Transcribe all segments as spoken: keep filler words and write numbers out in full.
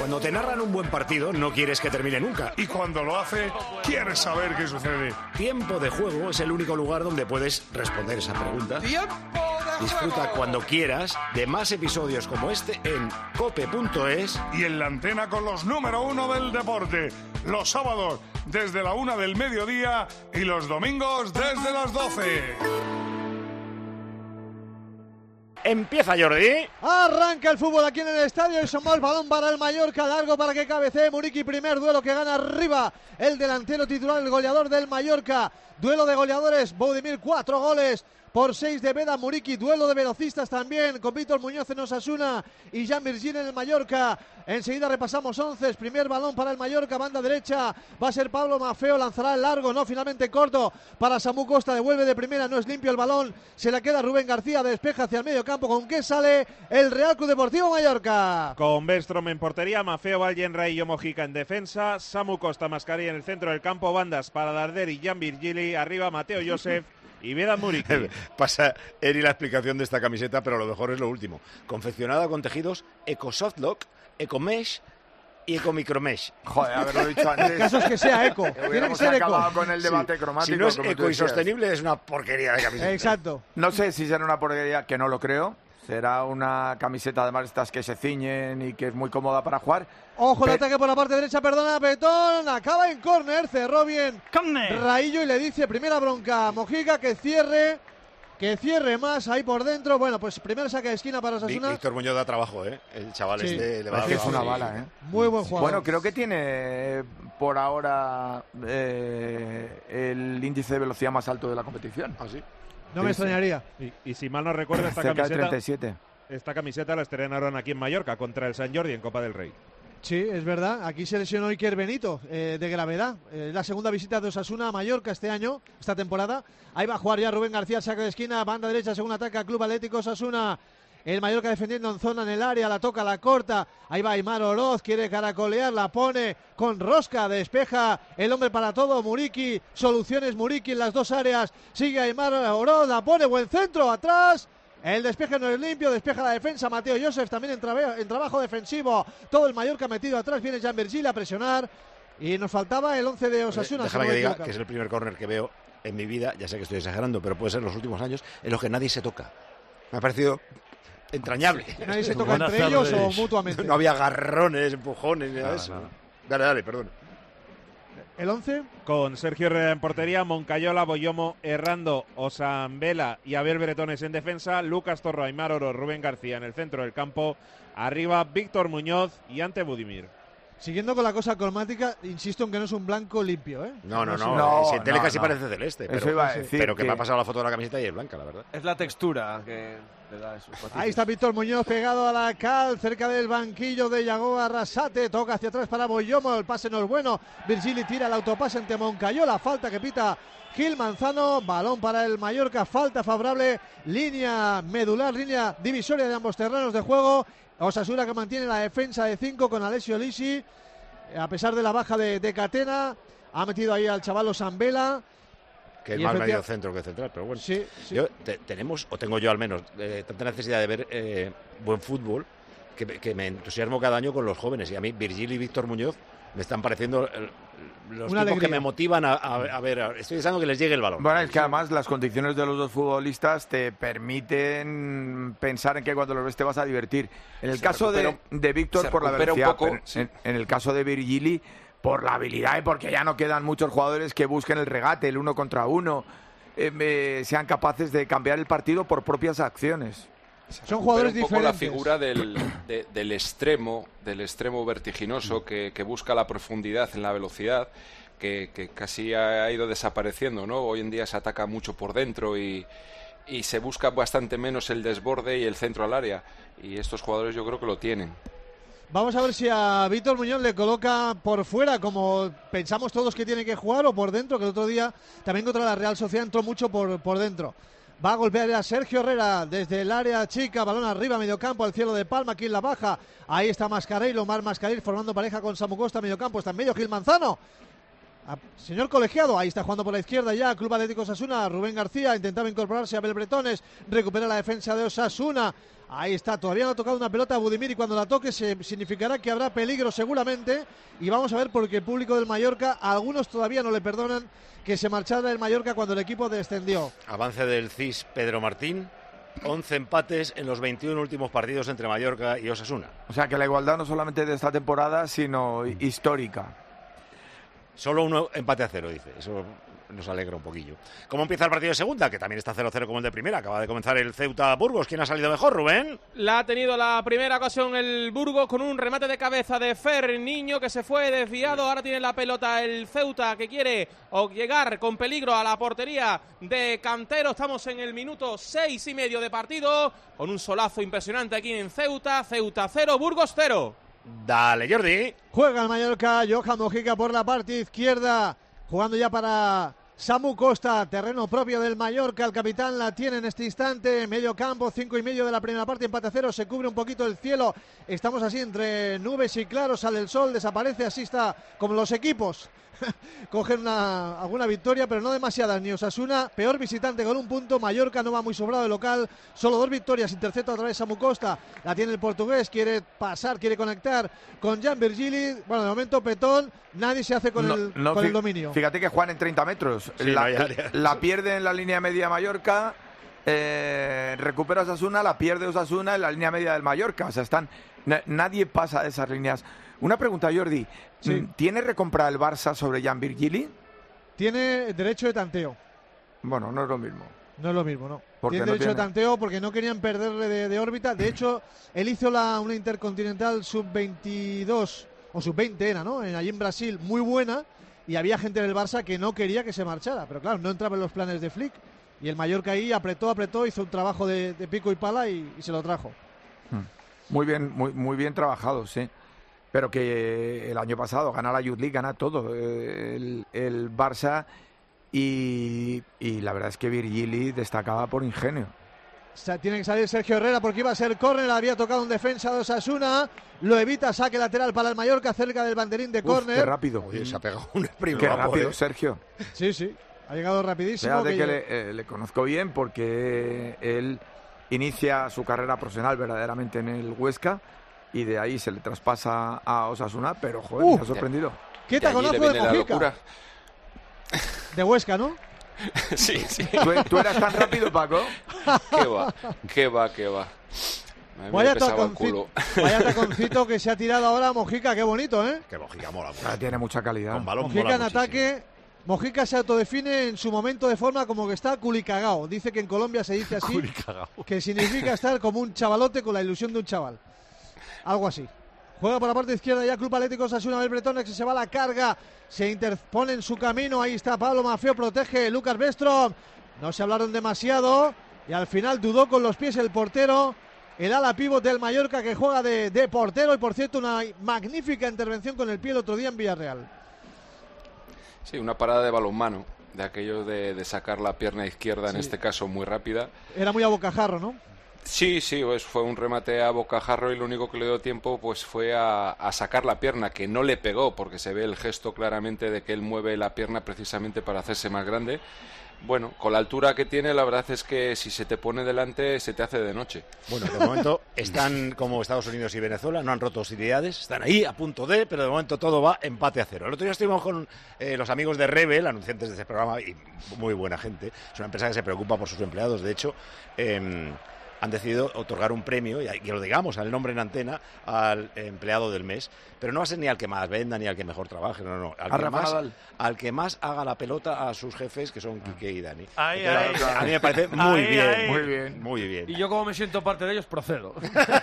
Cuando te narran un buen partido, no quieres que termine nunca. Y cuando lo hace, quieres saber qué sucede. Tiempo de Juego es el único lugar donde puedes responder esa pregunta. ¡Tiempo de Disfruta juego! cuando quieras de más episodios como este en cope punto es. Y en la antena con los número uno del deporte. Los sábados desde la una del mediodía y los domingos desde las doce. Empieza Jordi. Arranca el fútbol aquí en el estadio y Somos balón para el Mallorca, largo para que cabecee Muriqui, primer duelo que gana arriba el delantero titular, el goleador del Mallorca. Duelo de goleadores, Budimir, cuatro goles por seis de Beda Muriqui, duelo de velocistas también con Víctor Muñoz en Osasuna y Jan Virgili en el Mallorca. Enseguida repasamos once, primer balón para el Mallorca, banda derecha, va a ser Pablo Maffeo, lanzará el largo, no, finalmente corto para Samu Costa, devuelve de primera, no es limpio el balón, se la queda Rubén García, despeja hacia el medio campo, ¿con qué sale el Real Club Deportivo Mallorca? Con Bergström en portería, Maffeo, Vallenra y Mojica en defensa, Samu Costa, Mascarilla en el centro del campo, bandas para Darder y Jan Virgili, arriba Mateo Joseph y Beda Muriqui. Pasa Eri la explicación de esta camiseta, pero lo mejor es lo último. Confeccionada con tejidos Eco Softlock, Eco Mesh y Eco Micromesh. Joder, haberlo dicho antes. El caso es que sea eco, tiene que ser eco. Con el debate Sí. cromático. Si no es como tú eco y decías. sostenible, es una porquería de camiseta. Exacto. No sé si será una porquería, que no lo creo. Será una camiseta, además, estas que se ciñen y que es muy cómoda para jugar. Ojo el Pe- ataque por la parte derecha, perdona, Petón, acaba en córner, cerró bien Raillo y le dice primera bronca a Mojica que cierre, que cierre más ahí por dentro. Bueno, pues primer saque de esquina para Vi- Osasuna. Víctor Muñoz da trabajo, ¿eh? El chaval Sí. este le va a Parece que dar es una trabajo. bala, ¿eh? Muy buen jugador. Bueno, creo que tiene eh, por ahora eh, el índice de velocidad más alto de la competición. ¿Ah, sí? no me extrañaría. Y, y si mal no recuerdo, esta Cerca de camiseta, treinta y siete. esta camiseta la estrenaron aquí en Mallorca contra el San Jordi en Copa del Rey. Sí, es verdad. Aquí se lesionó Iker Benito, eh, de gravedad. Eh, la segunda visita de Osasuna a Mallorca este año, esta temporada. Ahí va a jugar ya Rubén García, saque de esquina, banda derecha, según ataca Club Atlético Osasuna. El Mallorca defendiendo en zona en el área, la toca, la corta. Ahí va Aimar Oroz, quiere caracolear, la pone con rosca, despeja el hombre para todo, Muriqui. Soluciones Muriqui en las dos áreas. Sigue Aimar Oroz, la pone, buen centro, atrás. El despeje no es limpio, despeja la defensa Mateo Joseph también en, trabe- en trabajo defensivo. Todo el Mallorca metido atrás, viene Jan Virgili a presionar. Y nos faltaba el once de Osasuna. Déjame si no que me diga equivoco. que es el primer córner que veo en mi vida, ya sé que estoy exagerando, pero puede ser los últimos años, en los que nadie se toca. Me ha parecido entrañable. Nadie se toca Buenas entre ellos o tardes. mutuamente. No había agarrones, empujones, ni nada de eso. Dale, dale, perdón. El once. Con Sergio Herrera en portería, Moncayola, Boyomo, Errando, Osambela y Abel Bretones en defensa, Lucas Torro, Aimar Oro, Rubén García en el centro del campo, arriba Víctor Muñoz y ante Budimir. Siguiendo con la cosa cromática, insisto en que no es un blanco limpio, ¿eh? No, no, es no. un- No, si en tele no, casi no. parece celeste. Eso Pero, iba a decir pero que, que- me ha pasado la foto de la camiseta y es blanca, la verdad. Es la textura que le da esos matices. Ahí está Víctor Muñoz pegado a la cal, cerca del banquillo de Yago Arrasate, toca hacia atrás para Boyomo, el pase no es bueno, Virgili tira el autopase ante Moncayola, falta que pita Gil Manzano, balón para el Mallorca, falta favorable, línea medular, línea divisoria de ambos terrenos de juego, Osasuna que mantiene la defensa de cinco con Alessio Lisi, a pesar de la baja de, de Catena, ha metido ahí al chaval Osambela. Que es Y más efectiva- medio centro que central, pero bueno. Sí, sí. Yo, te- tenemos, o tengo yo al menos, eh, tanta necesidad de ver eh, buen fútbol que, me- que me entusiasmo cada año con los jóvenes. Y a mí, Virgil y Víctor Muñoz me están pareciendo eh, los Una tipos que alegría. me motivan a, a- a ver. a- estoy deseando que les llegue el balón. Bueno, es que además las condiciones de los dos futbolistas te permiten pensar en que cuando los ves te vas a divertir. En el Se caso de, recupera un- de Víctor se por la recupera un velocidad, poco, pero sí. en, en el caso de Virgili por la habilidad y porque ya no quedan muchos jugadores que busquen el regate, el uno contra uno, eh, eh, sean capaces de cambiar el partido por propias acciones. Son jugadores Pero un poco la diferentes. figura del, de- del extremo, del extremo vertiginoso que, que busca la profundidad en la velocidad, que, que casi ha, ha ido desapareciendo, ¿no? Hoy en día se ataca mucho por dentro y, y se busca bastante menos el desborde y el centro al área. Y estos jugadores yo creo que lo tienen. Vamos a ver si a Víctor Muñoz le coloca por fuera, como pensamos todos que tiene que jugar, o por dentro, que el otro día también contra la Real Sociedad entró mucho por, por dentro. Va a golpear a Sergio Herrera desde el área chica, balón arriba, medio campo, al cielo de Palma, aquí en la baja. Ahí está Mascarell, Omar Mascarell formando pareja con Samu Costa, medio campo, está en medio Gil Manzano. A- señor colegiado, ahí está jugando por la izquierda ya, Club Atlético Osasuna, Rubén García intentaba incorporarse a Abel Bretones, recupera la defensa de Osasuna. Ahí está, todavía no ha tocado una pelota a Budimir y cuando la toque se, significará que habrá peligro seguramente. Y vamos a ver porque el público del Mallorca, a algunos todavía no le perdonan que se marchara el Mallorca cuando el equipo descendió. Avance del C I S Pedro Martín, once empates en los veintiún últimos partidos entre Mallorca y Osasuna. O sea que la igualdad no solamente de esta temporada, sino histórica. Solo un empate a cero, dice. Eso nos alegra un poquillo. ¿Cómo empieza el partido de segunda? Que también está cero cero como el de primera. Acaba de comenzar el Ceuta Burgos. ¿Quién ha salido mejor, Rubén? La ha tenido la primera ocasión el Burgos con un remate de cabeza de Fer Niño que se fue desviado. Ahora tiene la pelota el Ceuta que quiere o llegar con peligro a la portería de Cantero. Estamos en el minuto seis y medio de partido con un solazo impresionante aquí en Ceuta. Ceuta cero, Burgos cero. Dale, Jordi. Juega el Mallorca, Johan Mojica por la parte izquierda, jugando ya para Samu Costa, terreno propio del Mallorca. El capitán la tiene en este instante, medio campo, cinco y medio de la primera parte, empate a cero, se cubre un poquito el cielo. Estamos así entre nubes y claros, sale el sol, desaparece, así está como los equipos. Cogen una, alguna victoria, pero no demasiadas. Ni Osasuna, peor visitante con un punto. Mallorca no va muy sobrado de local, solo dos victorias. Intercepta otra vez Samu Costa, la tiene el portugués, quiere pasar, quiere conectar con Jan Virgili. Bueno, de momento petón, nadie se hace con, no, el, no, con el dominio. Fíjate que juegan en treinta metros. Sí, la, no la pierde en la línea media Mallorca, eh, recupera Osasuna, la pierde Osasuna en la línea media del Mallorca. O sea, están, na, nadie pasa de esas líneas. Una pregunta, Jordi. Sí. ¿Tiene recompra el Barça sobre Jan Virgili? Tiene derecho de tanteo. Bueno, no es lo mismo. No es lo mismo, no. No Tiene derecho tiene? de tanteo porque no querían perderle de, de órbita. De hecho, él hizo la, una Intercontinental sub veintidós o sub veinte era, ¿no? En, allí en Brasil, muy buena. Y había gente del Barça que no quería que se marchara. Pero claro, no entraba en los planes de Flick. Y el Mallorca ahí apretó, apretó, hizo un trabajo de, de pico y pala y, y se lo trajo. Muy bien, muy, muy bien trabajado, sí. Pero que el año pasado gana la Youth League, gana todo el, el Barça y, y la verdad es que Virgili destacaba por ingenio. O sea, tiene que salir Sergio Herrera porque iba a ser córner, había tocado un defensa de Osasuna, lo evita, saque lateral para el Mallorca cerca del banderín de córner. Qué rápido. Oye, se ha pegado un sprint. Qué guapo, rápido, ¿eh? Sergio. Sí, sí, ha llegado rapidísimo. Fíjate que que le, eh, le conozco bien porque él inicia su carrera profesional verdaderamente en el Huesca y de ahí se le traspasa a Osasuna, pero joder, Uh, me ha sorprendido. ¿Qué De allí le taconazo de viene la Mojica? locura. De Huesca, ¿no? Sí, sí. ¿Tú, tú eras tan rápido, Paco? ¿Qué va? ¿Qué va? ¿Qué va? A mí me Vaya pesaba el taconcito, culo. vaya taconcito que se ha tirado ahora Mojica, qué bonito, ¿eh? Que Mojica mola mucho. Ah, tiene mucha calidad. Con balón Mojica mola en muchísimo. ataque. Mojica se autodefine en su momento de forma como que está culicagao. Dice que en Colombia se dice así, que significa estar como un chavalote con la ilusión de un chaval. Algo así. Juega por la parte izquierda ya Club Atlético Osasuna del Bretones, que se va a la carga, se interpone en su camino, ahí está Pablo Maffeo, protege Lucas Bestrom, no se hablaron demasiado y al final dudó con los pies el portero, el ala pívot del Mallorca que juega de, de portero y por cierto una magnífica intervención con el pie el otro día en Villarreal. Sí, una parada de balonmano, de aquello de, de sacar la pierna izquierda, Sí. en este caso muy rápida. Era muy a bocajarro, ¿no? Sí, sí, pues fue un remate a bocajarro y lo único que le dio tiempo pues fue a, a sacar la pierna, que no le pegó porque se ve el gesto claramente de que él mueve la pierna precisamente para hacerse más grande. Bueno, con la altura que tiene, la verdad es que si se te pone delante se te hace de noche. Bueno, de momento están como Estados Unidos y Venezuela, no han roto hostilidades, están ahí a punto de, pero de momento todo va empate a cero. El otro día estuvimos con eh, los amigos de Rebel, anunciantes de este programa, y muy buena gente. Es una empresa que se preocupa por sus empleados, de hecho... Eh, han decidido otorgar un premio, y que lo digamos, al nombre en antena, al empleado del mes, pero no va a ser ni al que más venda ni al que mejor trabaje, no, no, al, A que Rafa más, Nadal. al que más haga la pelota a sus jefes, que son Quique y Dani. Ahí, Entonces, ahí. a mí me parece muy Ahí, bien, ahí. muy bien, muy bien. Y yo, como me siento parte de ellos, procedo.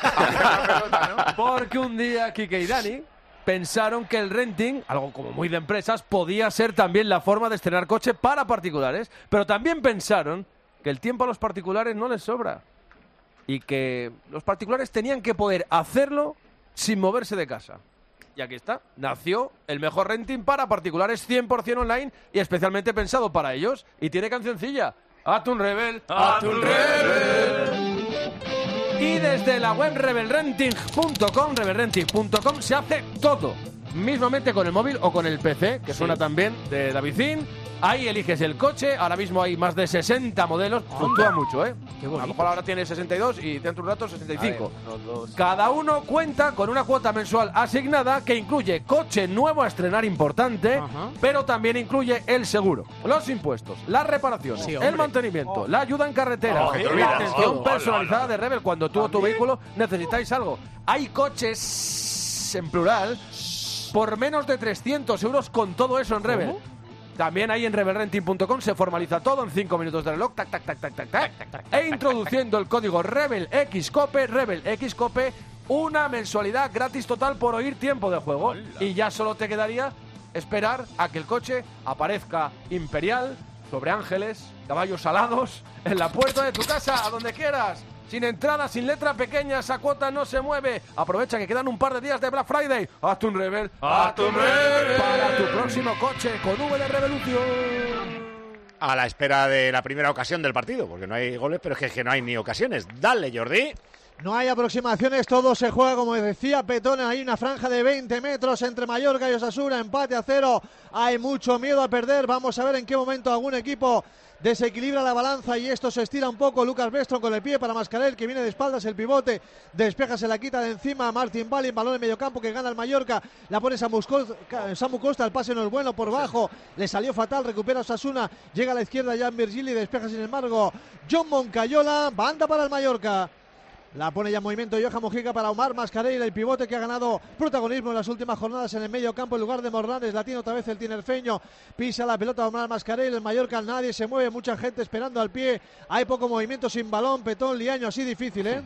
Porque un día Quique y Dani pensaron que el renting, algo como muy de empresas, podía ser también la forma de estrenar coche para particulares, pero también pensaron que el tiempo a los particulares no les sobra y que los particulares tenían que poder hacerlo sin moverse de casa. Y aquí está, nació el mejor renting para particulares cien por ciento online y especialmente pensado para ellos. Y tiene cancioncilla, Atún Rebel, Atún Rebel. Y desde la web rebel renting punto com, rebel renting punto com, se hace todo, mismamente con el móvil o con el P C, que suena también de Davidín. Ahí eliges el coche, ahora mismo hay más de sesenta modelos, fluctúa mucho, ¿eh? Qué A bonito. lo mejor ahora tiene sesenta y dos y dentro de un rato sesenta y cinco. A ver, uno, dos. Cada uno cuenta con una cuota mensual asignada que incluye coche nuevo a estrenar importante, Ajá. pero también incluye el seguro, los impuestos, las reparaciones, Sí, el hombre. mantenimiento, la ayuda en carretera, Oh, que te la olvidas. atención Oh, personalizada hola, de Rebel cuando tú o tu vehículo necesitáis algo. Hay coches, en plural, por menos de trescientos euros con todo eso en Rebel. También ahí en rebel renting punto com se formaliza todo en cinco minutos de reloj, tac, tac, tac, tac, tac, tac, e introduciendo el código RebelXCope, RebelXCope, una mensualidad gratis total por oír tiempo de juego. Y ya solo te quedaría esperar a que el coche aparezca imperial, sobre ángeles, caballos alados, en la puerta de tu casa, a donde quieras. Sin entrada, sin letra pequeña, esa cuota no se mueve. Aprovecha que quedan un par de días de Black Friday. Hazte un Rebel, hazte un Rebel para tu próximo coche con V de Revolución. A la espera de la primera ocasión del partido, porque no hay goles, pero es que, es que no hay ni ocasiones. Dale, Jordi. No hay aproximaciones, todo se juega, como decía Petón, hay una franja de veinte metros entre Mallorca y Osasuna, empate a cero, hay mucho miedo a perder, vamos a ver en qué momento algún equipo desequilibra la balanza y esto se estira un poco. Lucas Bestron con el pie para Mascarell, que viene de espaldas, el pivote, despeja, se la quita de encima Martin Balin, balón en medio campo que gana el Mallorca, la pone Samu Costa, Samu Costa, el pase no es bueno, por bajo, le salió fatal, recupera Osasuna, llega a la izquierda Jan Virgili, despeja sin embargo John Moncayola, banda para el Mallorca. La pone ya en movimiento Johan Mojica para Omar Mascarell, el pivote que ha ganado protagonismo en las últimas jornadas en el medio campo en lugar de Morlanes. La tiene otra vez el tinerfeño, pisa la pelota Omar Mascarell, el Mallorca nadie se mueve, mucha gente esperando al pie, hay poco movimiento sin balón, Petón, Liaño, así difícil, ¿eh?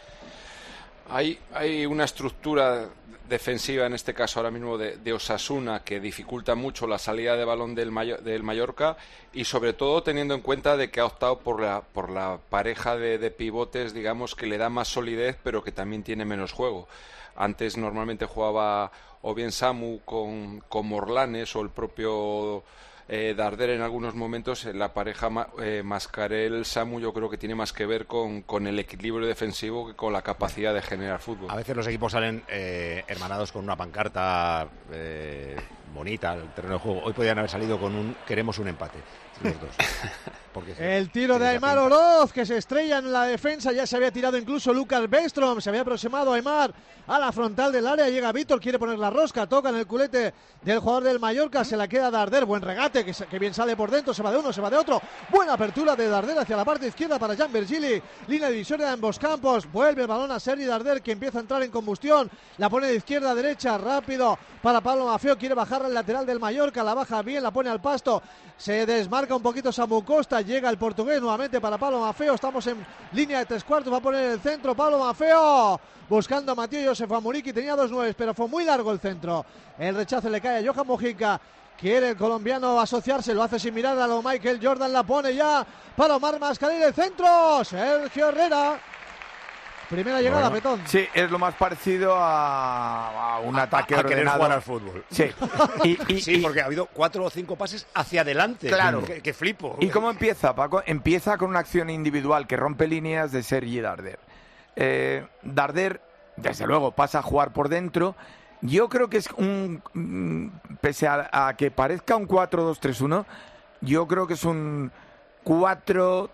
Hay, hay una estructura defensiva, en este caso ahora mismo de, de Osasuna, que dificulta mucho la salida de balón del, Mayo, del Mallorca, y sobre todo teniendo en cuenta de que ha optado por la, por la pareja de, de pivotes, digamos, que le da más solidez, pero que también tiene menos juego. Antes normalmente jugaba o bien Samu con, con Morlanes o el propio eh, Darder en algunos momentos. La pareja eh, Mascarell-Samu yo creo que tiene más que ver con, con el equilibrio defensivo que con la capacidad de generar fútbol. A veces los equipos salen eh, hermanados con una pancarta eh, bonita al terreno de juego. Hoy podían haber salido con un queremos un empate, los dos. Porque el tiro de Aymar Oroz, que se estrella en la defensa, ya se había tirado incluso Lucas Bestrom, se había aproximado Aymar a la frontal del área, llega Víctor, quiere poner la rosca, toca en el culete del jugador del Mallorca, se la queda Darder, buen regate, que, que bien sale por dentro, se va de uno, se va de otro, buena apertura de Darder hacia la parte izquierda para Jan Virgili, línea divisoria de ambos campos, vuelve el balón a Sergi Darder, que empieza a entrar en combustión, la pone de izquierda a derecha, rápido para Pablo Maffeo, quiere bajar al lateral del Mallorca, la baja bien, la pone al pasto, se desmarca un poquito Samu Costa, llega el portugués nuevamente para Pablo Maffeo, estamos en línea de tres cuartos, va a poner el centro Pablo Maffeo, buscando a Matías Josef Amuriqui, tenía dos nueves, pero fue muy largo el centro, el rechazo le cae a Johan Mojica, quiere el colombiano asociarse, lo hace sin mirar a lo Michael Jordan, la pone ya para Omar Mascarell, el centro, Sergio Herrera. Primera llegada, bueno, Petón. Sí, es lo más parecido a, a un a, ataque a, a ordenado. querer jugar al fútbol. Sí. Y, y, sí, y, porque ha habido cuatro o cinco pases hacia adelante. Claro. Que, que flipo. ¿Y cómo empieza, Paco? Empieza con una acción individual que rompe líneas de Sergi Darder. Eh, Darder, desde luego, pasa a jugar por dentro. Yo creo que es un... Pese a, a que parezca un cuatro dos tres uno, yo creo que es un cuatro...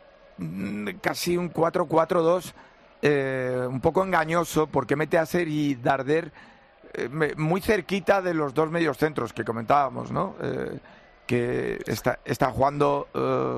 Casi un cuatro cuatro dos... Eh, un poco engañoso porque mete a Sergi Darder eh, muy cerquita de los dos medios centros que comentábamos, ¿no? Eh, que está, está jugando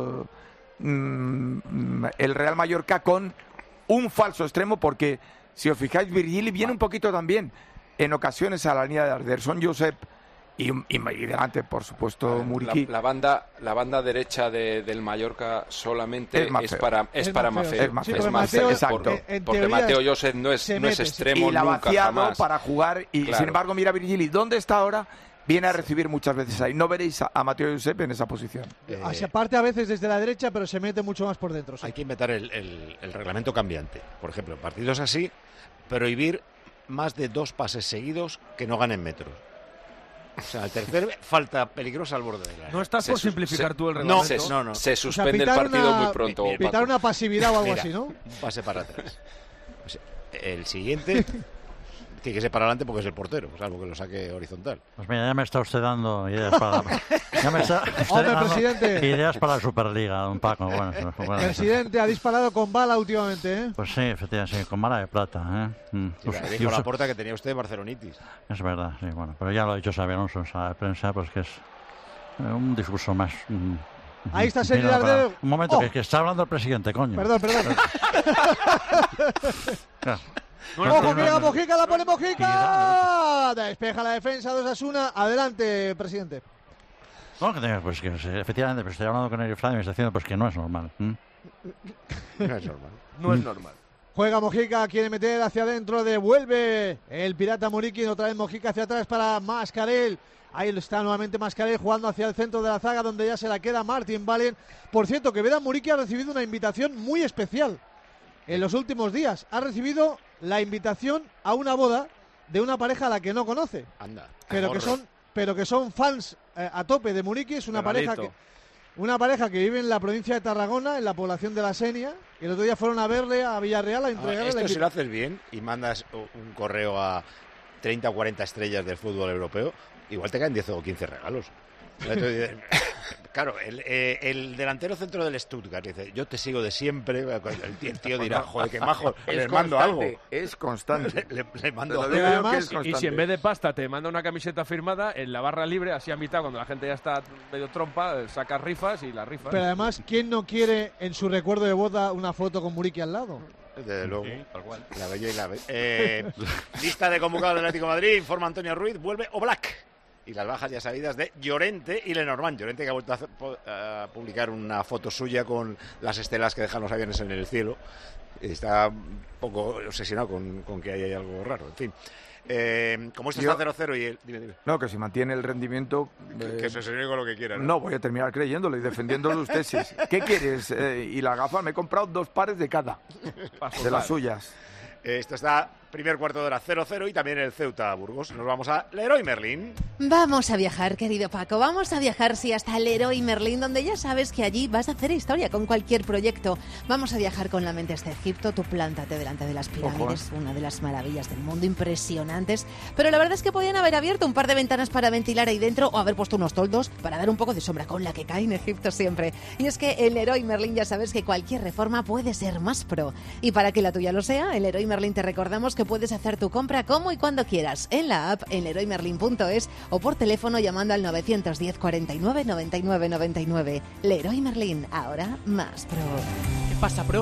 eh, mm, el Real Mallorca con un falso extremo, porque si os fijáis, Virgili viene un poquito también en ocasiones a la línea de Darder. Son Josep y, y, y delante, por supuesto, Muriqui. La, la banda la banda derecha de, del Mallorca solamente es, es para es, es para Maffeo. Es Maffeo, sí, es Maffeo, exacto. Por, en porque Mateo Josep no es, no es extremo y la nunca, vaciado jamás. Para jugar y claro. Sin embargo, mira Virgili, ¿dónde está ahora? Viene a recibir muchas veces ahí. No veréis a, a Mateo Josep en esa posición. Eh, Hacia parte a veces desde la derecha, pero se mete mucho más por dentro. Sí. Hay que inventar el, el, el reglamento cambiante. Por ejemplo, en partidos así, prohibir más de dos pases seguidos que no ganen metros. O sea, el tercer falta peligrosa al borde del área. No estás se por simplificar se, tú el reglamento. No, se, no, no. se suspende o sea, el partido una, muy pronto. Mira, pitar una pasividad o algo Mira, así, ¿no? Un pase para atrás. O sea, el siguiente, tiene que ser para adelante porque es el portero, salvo que lo saque horizontal. Pues mira, ya me está usted dando ideas para... ya me está usted Hombre, dando presidente. ideas para la Superliga, don Paco. Bueno, bueno, Presidente, ha disparado con bala últimamente, ¿eh? Pues sí, efectivamente, sí, con bala de plata, ¿eh? Mm. Sí, Uf, dijo y uso- Laporta que tenía usted barcelonitis. Es verdad, sí, bueno, pero ya lo ha dicho Xabi Alonso en sala de prensa, pues que es eh, un discurso más... mm, Ahí está mira, Serial para- de... Un momento, Oh. que, que está hablando el presidente, coño. Perdón, perdón. Claro. ¡Ojo, que llega Mojica, la pone Mojica! Despeja la defensa de Osasuna. Adelante, presidente. No, que tenga, pues que sí, efectivamente, pero estoy hablando con el Fran y me está diciendo pues que no es normal. ¿m? No es normal. No es normal. Juega Mojica, quiere meter hacia adentro, devuelve el pirata Muriqui, otra vez Mojica hacia atrás para Mascarell. Ahí está nuevamente Mascarell jugando hacia el centro de la zaga donde ya se la queda Martin Valen. Por cierto, que Vedan Muriqui ha recibido una invitación muy especial en los últimos días. Ha recibido la invitación a una boda de una pareja a la que no conoce, Anda. pero que Ahorro. son, pero que son fans eh, a tope de Muriqui. Es una pareja Regalito. que una pareja que vive en la provincia de Tarragona, en la población de La Senia, y el otro día fueron a verle a Villarreal a Ah, entregarle la esto si invitación. lo haces bien y mandas un correo a treinta o cuarenta estrellas del fútbol europeo, igual te caen diez o quince regalos. Entonces, claro, el, eh, el delantero centro del Stuttgart dice, yo te sigo de siempre. El tío, el tío dirá, joder, qué majo, Es les mando algo. constante, es constante. Le, le- le Te mando lo algo. digo yo además- que es Y constante. si en vez de pasta te manda una camiseta firmada, en la barra libre, así a mitad, cuando la gente ya está medio trompa, sacas rifas y las rifas. Pero además, ¿quién no quiere en su recuerdo de boda una foto con Muriqui al lado? Desde luego. La bella y la bella. Eh, lista de convocados del Atlético de Madrid, informa Antonio Ruiz, vuelve Oblak. Y las bajas ya sabidas de Llorente y Lenormand. Llorente que ha vuelto a, hacer- po- a publicar una foto suya con las estelas que dejan los aviones en el cielo. Está un poco obsesionado con, con que hay algo raro. En fin. Eh, como esto Yo- está cero cero y el... Dime, dime. No, que si mantiene el rendimiento... Que, eh, que se señore con lo que quiera. No, voy a terminar creyéndolo y defendiendo sus tesis. ¿Qué quieres? Eh, y la gafa, me he comprado dos pares de cada, de las suyas. Eh, esto está primer cuarto de hora cero cero y también el Ceuta Burgos. Nos vamos a Leroy Merlin. Vamos a viajar, querido Paco, vamos a viajar, sí, hasta el Leroy Merlin, donde ya sabes que allí vas a hacer historia con cualquier proyecto. Vamos a viajar con la mente hasta Egipto, tú plántate delante de las pirámides, una de las maravillas del mundo, impresionantes. Pero la verdad es que podían haber abierto un par de ventanas para ventilar ahí dentro o haber puesto unos toldos para dar un poco de sombra con la que cae en Egipto siempre. Y es que en Leroy Merlin ya sabes que cualquier reforma puede ser más pro. Y para que la tuya lo sea, en Leroy Merlin te recordamos que puedes hacer tu compra como y cuando quieras, en la app, en leroy merlin punto es o por teléfono llamando al nueve uno cero, cuarenta y nueve, noventa y nueve, noventa y nueve. Leroy Merlin, ahora más pro. ¿Qué pasa, pro?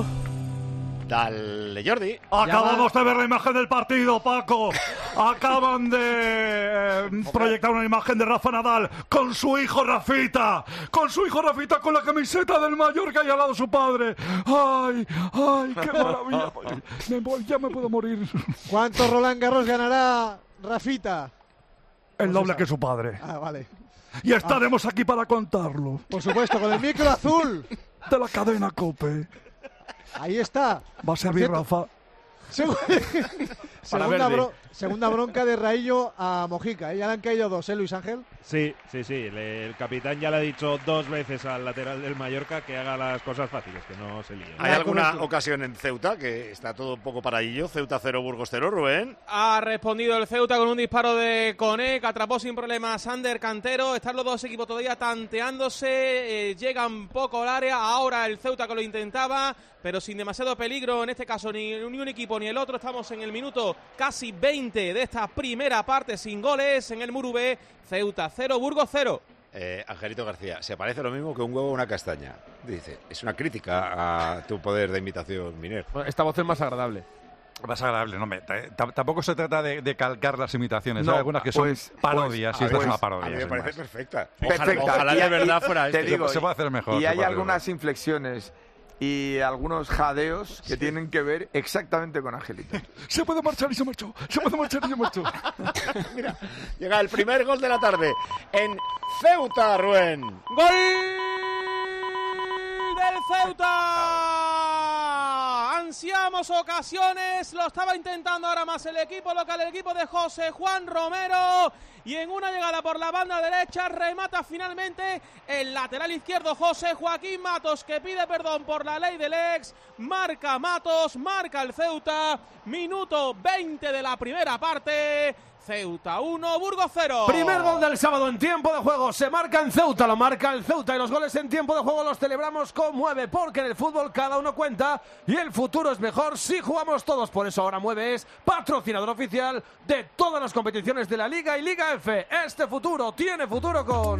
Dale, Jordi. Acabamos de ver la imagen del partido, Paco. Acaban de eh, proyectar una imagen de Rafa Nadal con su hijo Rafita. Con su hijo Rafita con la camiseta del Mallorca y al lado su padre. ¡Ay, ay, qué maravilla! Me voy, ya me puedo morir. ¿Cuánto Roland Garros ganará Rafita? El doble que su padre. Ah, vale. Y estaremos aquí para contarlo. Por supuesto, con el micro azul. De la cadena COPE. Ahí está. Va a servir Rafa. Segu- segunda, verde. bro- segunda bronca de Raillo a Mojica. ¿eh? Ya le han caído dos, ¿eh, Luis Ángel? Sí, sí, sí. Le- el capitán ya le ha dicho dos veces al lateral del Mallorca que haga las cosas fáciles, que no se líe. ¿Hay La alguna cobertura. ocasión en Ceuta que está todo un poco paradillo? Ceuta cero, Burgos cero, Rubén. Ha respondido el Ceuta con un disparo de Conec, atrapó sin problemas Ander Cantero. Están los dos equipos todavía tanteándose, eh, llegan poco al área. Ahora el Ceuta que lo intentaba, pero sin demasiado peligro. En este caso ni, ni un equipo ni el otro. Estamos en el minuto casi veinte de esta primera parte sin goles en el Murubé. Ceuta cero, Burgos cero. Eh, Angelito García, se parece lo mismo que un huevo a una castaña. Dice, es una crítica a tu poder de imitación, Miner. Bueno, esta voz es más agradable. Más agradable, no me, t- tampoco se trata de, de calcar las imitaciones, No, hay algunas que son pues- parodias pues- y esta pues- es una A parodia. mí me sin parece más. perfecta. Perfecta. Ojalá Y- de verdad y- fuera te esto. digo, se puede hacer mejor. Y se hay puede hacer algunas mejor. inflexiones y algunos jadeos que tienen que ver exactamente con Angelito. Se puede marchar y se marchó. Se puede marchar y se marchó. Mira, llega el primer gol de la tarde en Ceuta, Rubén. ¡Gol del Ceuta! Ansiamos ocasiones, lo estaba intentando ahora más el equipo local, el equipo de José Juan Romero. y en una llegada por la banda derecha remata finalmente el lateral izquierdo José Joaquín Matos, que pide perdón por la ley del ex. Marca Matos, marca el Ceuta, minuto veinte de la primera parte. Ceuta uno, Burgos cero. Primer gol del sábado en tiempo de juego. Se marca en Ceuta, lo marca el Ceuta. Y los goles en tiempo de juego los celebramos con Mueve, porque en el fútbol cada uno cuenta y el futuro es mejor si jugamos todos. Por eso ahora Mueve es patrocinador oficial de todas las competiciones de la Liga y Liga F. Este futuro tiene futuro con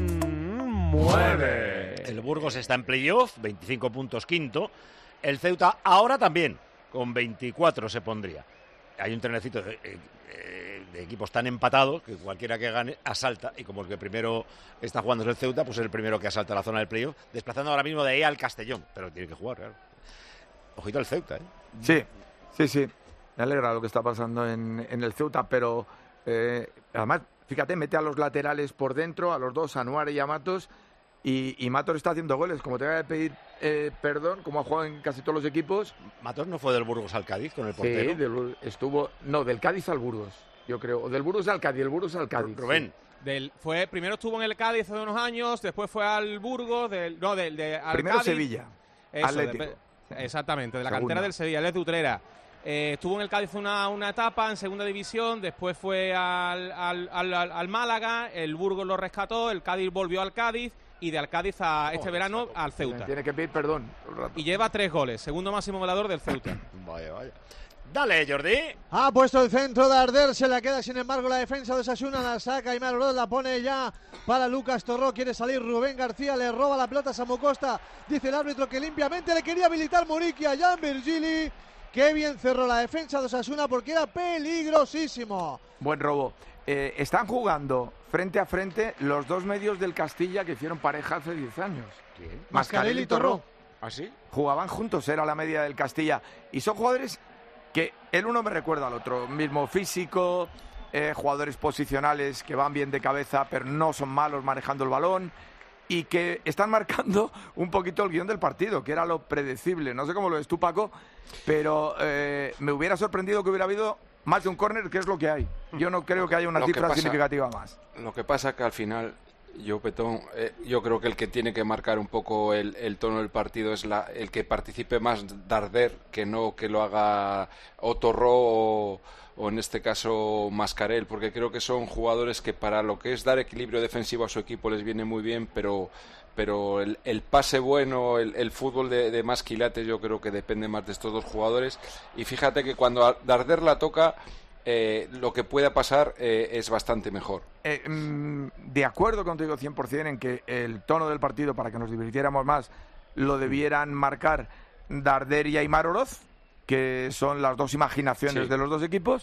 Mueve. El Burgos está en playoff, veinticinco puntos quinto. El Ceuta ahora también, con veinticuatro se pondría. Hay un trenecito de, eh, de equipos tan empatados que cualquiera que gane asalta, y como el que primero está jugando es el Ceuta, pues es el primero que asalta la zona del playoff, desplazando ahora mismo de ahí al Castellón, pero tiene que jugar, claro. Ojito al Ceuta, ¿eh? Sí, sí, sí. Me alegra lo que está pasando en, en el Ceuta, pero eh, además, fíjate, mete a los laterales por dentro, a los dos, a Anuar y a Matos, y, y Matos está haciendo goles. Como tenga que pedir eh, perdón, como ha jugado en casi todos los equipos. ¿Matos no fue del Burgos al Cádiz con el portero? Sí, del, estuvo, no, del Cádiz al Burgos, yo creo, o del Burgos al Cádiz, el Burgos al Cádiz. Rubén. Sí. Del, fue, primero estuvo en el Cádiz hace unos años, después fue al Burgos, del, no, del, de, al Primero Cádiz. Sevilla, Eso, Atlético. De, exactamente, de la Segunda. cantera del Sevilla, él es de Utrera. Eh, estuvo en el Cádiz una, una etapa en segunda división, después fue al, al, al, al Málaga, el Burgos lo rescató, el Cádiz volvió al Cádiz y de al Cádiz a este oh, verano al Ceuta. Tiene que pedir perdón. Y lleva tres goles, segundo máximo goleador del Ceuta. Vaya, vaya. Dale, Jordi. Ha puesto el centro de Arder, se la queda sin embargo la defensa de Osasuna, la saca y Mauro la pone ya para Lucas Torró, quiere salir Rubén García, le roba la pelota a Samu Costa, dice el árbitro que limpiamente le quería habilitar Muriqui a Jan Virgili. Qué bien cerró la defensa de Osasuna porque era peligrosísimo. Buen robo. Eh, están jugando frente a frente los dos medios del Castilla que hicieron pareja hace diez años. ¿Quién? Mascarell y Torró. ¿Ah, sí? Jugaban juntos, era la media del Castilla. Y son jugadores que el uno me recuerda al otro. Mismo físico, eh, jugadores posicionales que van bien de cabeza, pero no son malos manejando el balón. Y que están marcando un poquito el guión del partido, que era lo predecible. No sé cómo lo ves tú, Paco, pero eh, me hubiera sorprendido que hubiera habido más de un córner, que es lo que hay. Yo no creo que haya una Lo cifra pasa, significativa más. Lo que pasa que al final, yo, Petón, eh, yo creo que el que tiene que marcar un poco el, el tono del partido es la, el que participe más Darder, que no que lo haga o Torró o, o en este caso Mascarell, porque creo que son jugadores que para lo que es dar equilibrio defensivo a su equipo les viene muy bien, pero pero el, el pase bueno, el, el fútbol de, de más quilates, yo creo que depende más de estos dos jugadores. Y fíjate que cuando a Darder la toca, eh, lo que pueda pasar eh, es bastante mejor. Eh, mm, de acuerdo contigo cien por ciento en que el tono del partido, para que nos divirtiéramos más, lo debieran marcar Darder y Aimar Oroz, que son las dos imaginaciones Sí. de los dos equipos,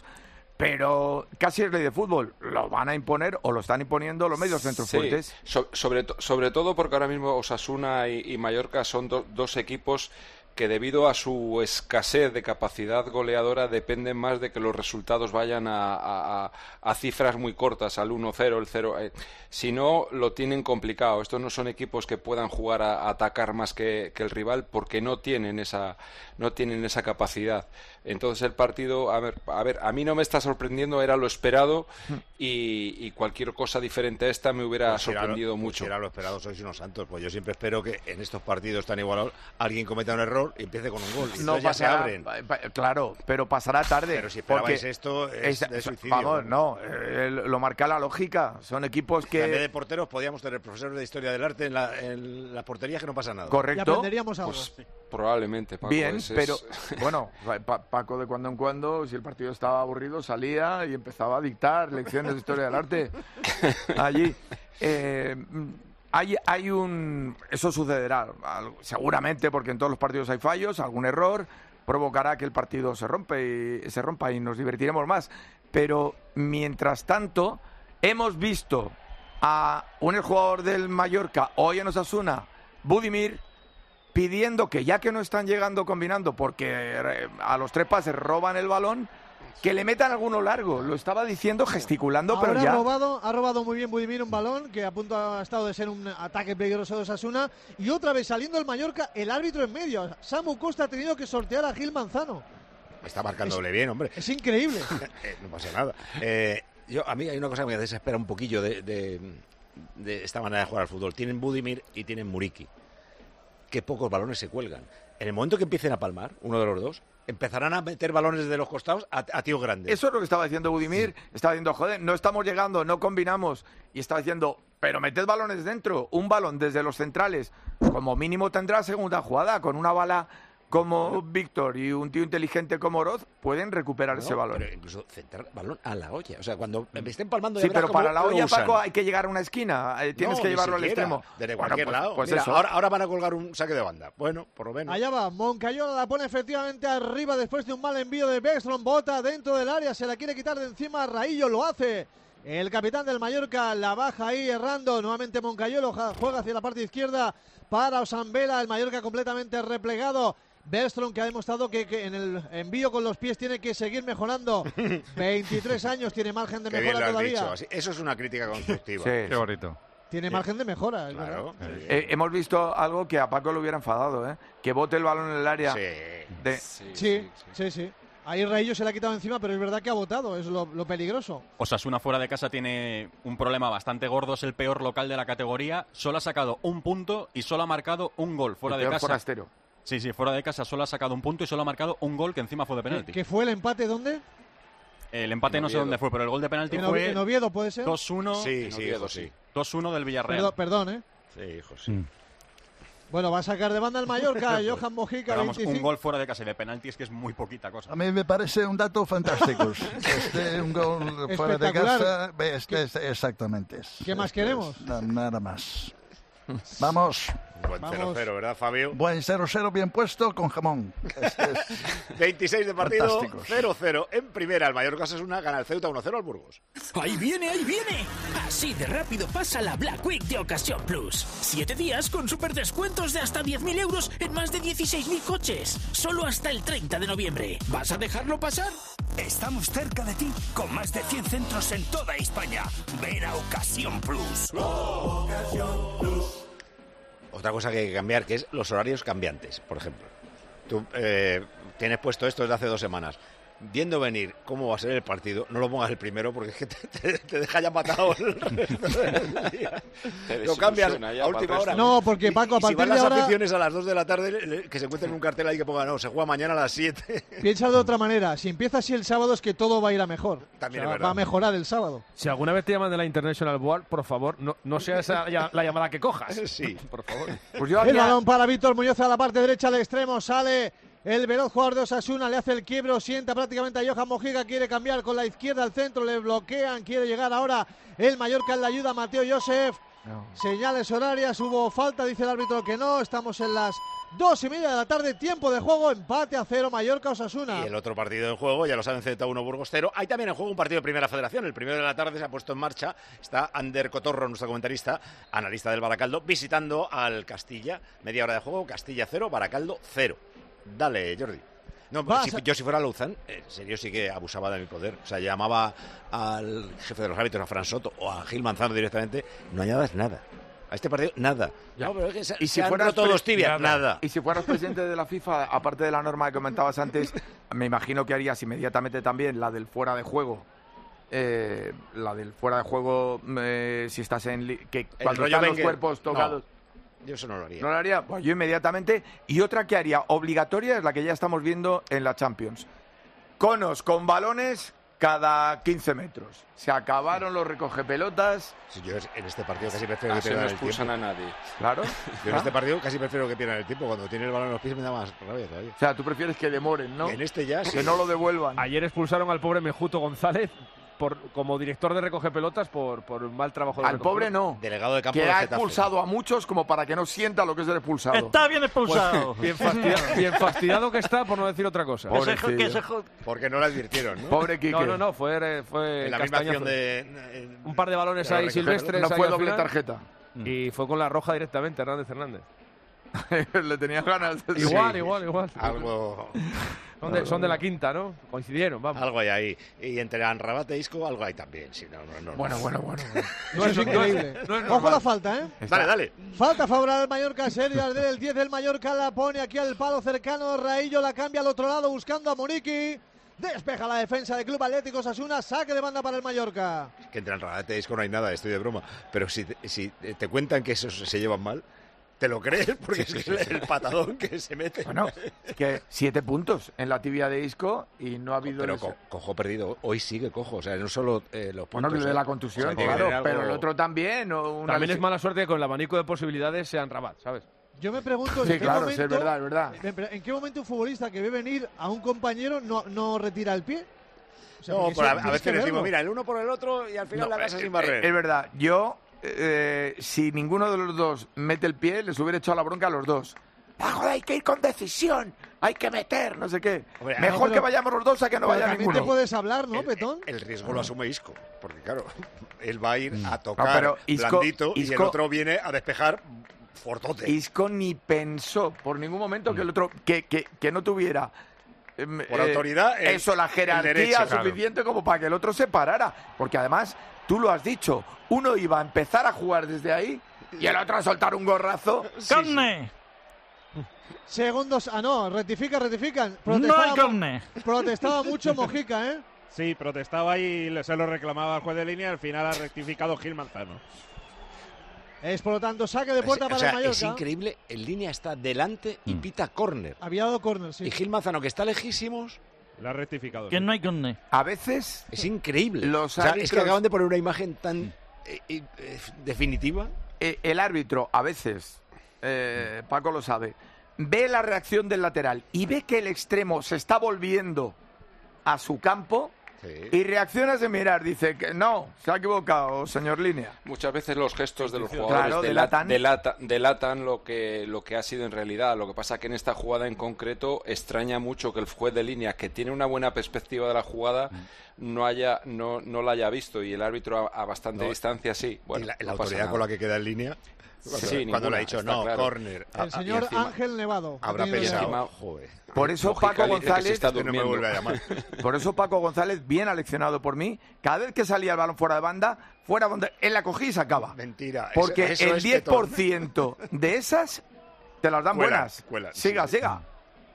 pero casi es ley de fútbol. Lo van a imponer o lo están imponiendo los medios centros Sí, fuertes. so- sobre, to- sobre todo porque ahora mismo Osasuna y, y Mallorca son do- dos equipos que debido a su escasez de capacidad goleadora dependen más de que los resultados vayan a, a- a- a cifras muy cortas, al uno cero, el cero. Eh, si no, lo tienen complicado. Estos no son equipos que puedan jugar a, a atacar más que, que el rival porque no tienen esa no tienen esa capacidad. Entonces el partido, a ver, a ver, a mí no me está sorprendiendo, era lo esperado y, y cualquier cosa diferente a esta me hubiera Pues si era lo- sorprendido pues mucho. si era lo esperado, sois unos santos. Pues yo siempre espero que en estos partidos tan igualados alguien cometa un error y empiece con un gol. Y No entonces ya se pasará, abren. pa- pa- claro, pero pasará tarde. Pero si esperabais porque esto, es esa- de suicidio. Vamos, no, eh, lo marca la lógica. Son equipos Que en vez que... de porteros podíamos tener profesores de historia del arte en la, en la portería, que no pasa nada. Y Correcto. aprenderíamos algo. Pues probablemente, Paco. Bien, es- es- pero bueno, Pa- Paco de cuando en cuando, si el partido estaba aburrido, salía y empezaba a dictar lecciones de historia del arte allí. Eh, hay, hay un... Eso sucederá, algo- seguramente, porque en todos los partidos hay fallos, algún error provocará que el partido se rompe y se rompa y nos divertiremos más. Pero mientras tanto, hemos visto a un jugador del Mallorca, hoy en Osasuna, Budimir, pidiendo que ya que no están llegando combinando porque eh, a los tres pases roban el balón, que le metan alguno largo. Lo estaba diciendo gesticulando, Ahora pero ha ya... robado, ha robado muy bien Budimir un balón que a punto ha estado de ser un ataque peligroso de Osasuna. Y otra vez saliendo el Mallorca, el árbitro en medio. Samu Costa ha tenido que sortear a Gil Manzano. Está marcándole Es- bien, hombre. Es increíble. Eh, no pasa nada. Eh, Yo, a mí hay una cosa que me desespera un poquillo de, de, de esta manera de jugar al fútbol. Tienen Budimir y tienen Muriqui. Qué pocos balones se cuelgan. En el momento que empiecen a palmar, uno de los dos, empezarán a meter balones desde los costados a, a tíos grandes. Eso es lo que estaba diciendo Budimir. Estaba diciendo, joder, no estamos llegando, no combinamos. Y estaba diciendo, pero meted balones dentro. Un balón desde los centrales, como mínimo tendrá segunda jugada. Con una bala como Víctor y un tío inteligente como Oroz, pueden recuperar No, ese balón. Pero incluso centrar balón a la olla. O sea, cuando me estén palmando... Sí, ya verás pero cómo para la lo olla, usan. Paco, hay que llegar a una esquina. Eh, tienes No, que ni llevarlo al siquiera, extremo. Desde Bueno, cualquier pues- lado. pues Mira, eso. ahora, ahora van a colgar un saque de banda. Bueno, por lo menos. Allá va, Moncayola la pone efectivamente arriba después de un mal envío de Beckstrom, bota dentro del área, se la quiere quitar de encima, Raillo lo hace. El capitán del Mallorca la baja ahí errando, nuevamente Moncayola juega hacia la parte izquierda para Osambela, el Mallorca completamente replegado. Beckstrom que ha demostrado que, que en el envío con los pies tiene que seguir mejorando. veintitrés años, tiene margen de Qué bien mejora lo has todavía. dicho. Así- Eso es una crítica constructiva. Sí. Qué bonito. Tiene margen de mejora, es Claro. verdad. Eh, hemos visto algo que a Paco le hubiera enfadado, ¿eh? Que bote el balón en el área. Sí. de- Sí, sí, sí. Ahí Raillo se la ha quitado encima, pero es verdad que ha votado, es lo, lo peligroso. Osasuna fuera de casa tiene un problema bastante gordo, es el peor local de la categoría. Solo ha sacado un punto y solo ha marcado un gol fuera el de peor casa. forastero. Sí, sí, fuera de casa solo ha sacado un punto y solo ha marcado un gol que encima fue de penalti. ¿Que fue el empate dónde? El empate En no sé Oviedo. dónde fue, pero el gol de penalti En, Ovi- fue en Oviedo, ¿puede ser? dos uno. Sí, En sí, Oviedo, hijo, sí. sí. dos uno del Villarreal. Perdón, perdón, ¿eh? Sí, hijo, sí. Bueno, va a sacar de banda el Mallorca, Johan Mojica, Pero vamos, un veinticinco. gol fuera de casa y de penalti es que es muy poquita cosa. A mí me parece un dato fantástico. Este, un gol fuera de Espectacular. casa. Este, este, exactamente. es- ¿Qué más este queremos? es- na- nada más. Vamos. Buen Vamos. cero cero, ¿verdad, Fabio? Buen cero cero bien puesto con jamón. Este es veintiséis de partido, Fantásticos. cero cero. En primera, el Mallorca Osasuna gana el Ceuta uno cero al Burgos. ¡Ahí viene, ahí viene! Así de rápido pasa la Black Week de Ocasión Plus. Siete días con super descuentos de hasta diez mil euros en más de dieciséis mil coches. Solo hasta el treinta de noviembre. ¿Vas a dejarlo pasar? Estamos cerca de ti con más de cien centros en toda España. Ven a Ocasión Plus. Ocasión Plus. Otra cosa que hay que cambiar, que es los horarios cambiantes, por ejemplo. Tú eh, tienes puesto esto desde hace dos semanas. Viendo venir cómo va a ser el partido, no lo pongas el primero porque es que te, te- te deja ya matado el resto del día. Te Lo cambias desilusiona ya a para el última resto. hora. No, porque, Paco, a Y si partir van de las ahora- aficiones a las dos de la tarde, le- que se encuentren un cartel ahí que ponga, no, se juega mañana a las siete. Piensa de otra manera, si empieza así el sábado es que todo va a ir a mejor. También O sea, es verdad. va a mejorar el sábado. Si alguna vez te llaman de la International Board, por favor, no, no sea esa ya- la llamada que cojas. Sí. Por favor. Pues yo El hacía- balón para Víctor Muñoz a la parte derecha al extremo, sale el veloz jugador de Osasuna, le hace el quiebro, sienta prácticamente a Johan Mojica, quiere cambiar con la izquierda al centro, le bloquean, quiere llegar ahora el Mallorca en la ayuda, Mateo Josef, señales horarias, hubo falta, dice el árbitro que no, estamos en las dos y media de la tarde, tiempo de juego, empate a cero, Mallorca Osasuna. Y el otro partido en juego, ya lo saben, Ceuta uno, Burgos cero. Hay también en juego un partido de Primera Federación. El primero de la tarde se ha puesto en marcha. Está Ander Cotorro, nuestro comentarista, analista del Baracaldo, visitando al Castilla. Media hora de juego, Castilla cero, Baracaldo cero. Dale, Jordi. No, Vas si a- yo si fuera Luzán, en serio sí que abusaba de mi poder. O sea, llamaba al jefe de los árbitros, a Fran Soto, o a Gil Manzano directamente. No añadas nada. A este partido, nada. Ya. No, pero es que se, Y se si han fueras roto pre- dos tibias, nada. nada. Y si fueras presidente de la FIFA, aparte de la norma que comentabas antes, me imagino que harías inmediatamente también la del fuera de juego. Eh, la del fuera de juego, eh, si estás en... li- que El cuando rollo están los Wenger. cuerpos tocados... No, yo eso no lo haría. ¿No lo haría? Pues yo inmediatamente. Y otra que haría obligatoria es la que ya estamos viendo en la Champions. Conos con balones cada quince metros. Se acabaron los recogepelotas. Sí, yo en este partido casi prefiero que Así pierdan no el expulsan tiempo. a nadie. Claro. Yo en este partido casi prefiero que pierdan el tiempo. Cuando tiene el balón en los pies me da más rabia todavía. O sea, tú prefieres que demoren, ¿no? En este ya sí. Que no lo devuelvan. Ayer expulsaron al pobre Mejuto González por, como director de recoge pelotas por, por un mal trabajo de Al pobre no. Delegado de campo Que del ha Getafe. expulsado a muchos como para que no sienta lo que es el expulsado. Está bien expulsado. Bien, fastidia- bien fastidiado que está, por no decir otra cosa. Pobre Ese jo- que ese jo- Porque no le advirtieron, ¿no? Pobre Quique. No, no, no, fue, fue En la misma castañazo. acción de... en- Un par de balones de ahí recoger- silvestres. No ahí fue al doble final, tarjeta. Y fue con la roja directamente, Hernández Hernández. Le tenía ganas. de- Igual, Sí. igual, igual. Algo, Son de, son de la quinta, ¿no? Coincidieron, vamos. algo hay ahí. Y entre Anrabat e Isco algo hay también. Si no, no, no, Bueno, bueno, bueno. bueno. No es increíble. Ojo la falta, ¿eh? Dale, dale. Falta favorable al Mallorca, Sergio Alder, el diez del Mallorca la pone aquí al palo cercano, Raillo la cambia al otro lado buscando a Muriqui. Despeja la defensa del Club Atlético Osasuna. Saque de banda para el Mallorca. Que entre el Radate Isco no hay nada, estoy de broma. Pero si te, si te cuentan que esos se llevan mal, ¿te lo crees? Porque Sí, es sí, que sí. el patadón que se mete. Bueno, es que siete puntos en la tibia de Isco y no ha habido... Pero ese- Co- Cojo perdido, hoy sigue Cojo, o sea, no solo eh, los puntos. Bueno, lo de eh. la contusión, O sea, que claro, viene algo- pero el otro también. o Una También es lesión. mala suerte que con el abanico de posibilidades sean Rabat, ¿sabes? Yo me pregunto en Sí, qué claro, sí, momento, es verdad, es verdad. en- ¿en qué momento un futbolista que ve venir a un compañero no, no retira el pie? O sea, No, porque pero eso a, a tienes veces que decimos, verlo. mira, el uno por el otro y al final No, la casa eh, sin eh, barrer. Es verdad, yo, eh, si ninguno de los dos mete el pie, les hubiera echado la bronca a los dos. Ah, joder, hay que ir con decisión, hay que meter, no sé qué. Hombre, Mejor no, pero- que vayamos los dos a que no Pero vaya también ninguno. te puedes hablar, ¿no, el, Petón? el riesgo lo asume Isco, porque claro, él va a ir a No, tocar pero Isco- blandito y el Isco- otro viene a despejar fortote. Isco ni pensó por ningún momento que el otro, que, que, que no tuviera em, Por autoridad, el- eso, la el jerarquía derecho, claro. suficiente como para que el otro se parara. Porque además, tú lo has dicho, uno iba a empezar a jugar desde ahí y el otro a soltar un gorrazo. ¡Carne! Segundos. Ah, no, rectifica, rectifican. No hay Protestaba, carne. protestaba mucho Mojica, ¿eh? Sí, protestaba y le- se lo reclamaba al juez de línea. Al final ha rectificado Gil Manzano. Es por lo tanto saque de puerta o para sea, el Mallorca. es increíble, en línea está delante y pita córner. Había dado córner, sí. Y Gil Manzano, que está lejísimos, La ha rectificado. Que no hay carne. A veces es increíble. Los O sea, es que árbitros- acaban de poner una imagen tan eh, eh, eh, definitiva. eh, el árbitro, a veces, eh, Paco lo sabe, ve la reacción del lateral y ve que el extremo se está volviendo a su campo y reacciona sin mirar. Dice que no, se ha equivocado, señor Línea. Muchas veces los gestos de los Claro, jugadores delatan. delata- delata- delatan lo que, lo que ha sido en realidad. Lo que pasa que en esta jugada en concreto extraña mucho que el juez de línea, que tiene una buena perspectiva de la jugada, no haya no, no la haya visto y el árbitro a, a bastante No. distancia sí. Bueno, y la, la no pasa autoridad nada. con la que queda en línea. Cuando, Sí, cuando ninguna, le ha dicho está no, claro. córner. El señor Ángel Nevado. ha Habrá tenido ya- pensado, encima- joder. Por eso Mojica Paco dice que se González está Este no me durmiendo. vuelve a llamar. Por eso Paco González, bien aleccionado por mí, cada vez que salía el balón fuera de banda, fuera donde él la cogía y sacaba. Mentira. Porque eso, eso el es diez por Petón. ciento de esas te las dan Cuelan, buenas. cuelan, siga, sí. siga.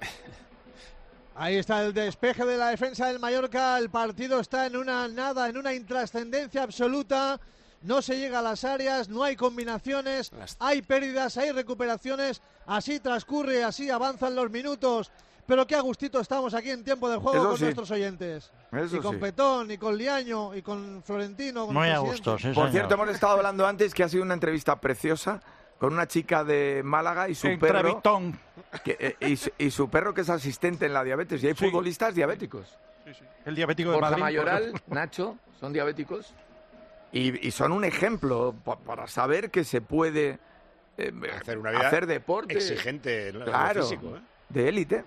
Ahí está el despeje de la defensa del Mallorca. El partido está en una nada, en una intrascendencia absoluta. No se llega a las áreas, no hay combinaciones, hay pérdidas, hay recuperaciones. Así transcurre, así avanzan los minutos. Pero qué a gustito estamos aquí en tiempo del juego Eso con sí. nuestros oyentes. Eso y con sí. Petón, y con Liaño, y con Florentino. Con Muy el a presidente. gusto, sí, Por señor. cierto, hemos estado hablando antes que ha sido una entrevista preciosa con una chica de Málaga y su perro. Entrevistón. que- eh, y, su- y su perro que es asistente en la diabetes. Y hay futbolistas diabéticos. El diabético de Borja Madrid. Mayoral, Nacho, son diabéticos. Y, y son un ejemplo pa- para saber que se puede eh, Hacer una vida hacer deporte exigente en lo claro, físico, ¿eh? de élite.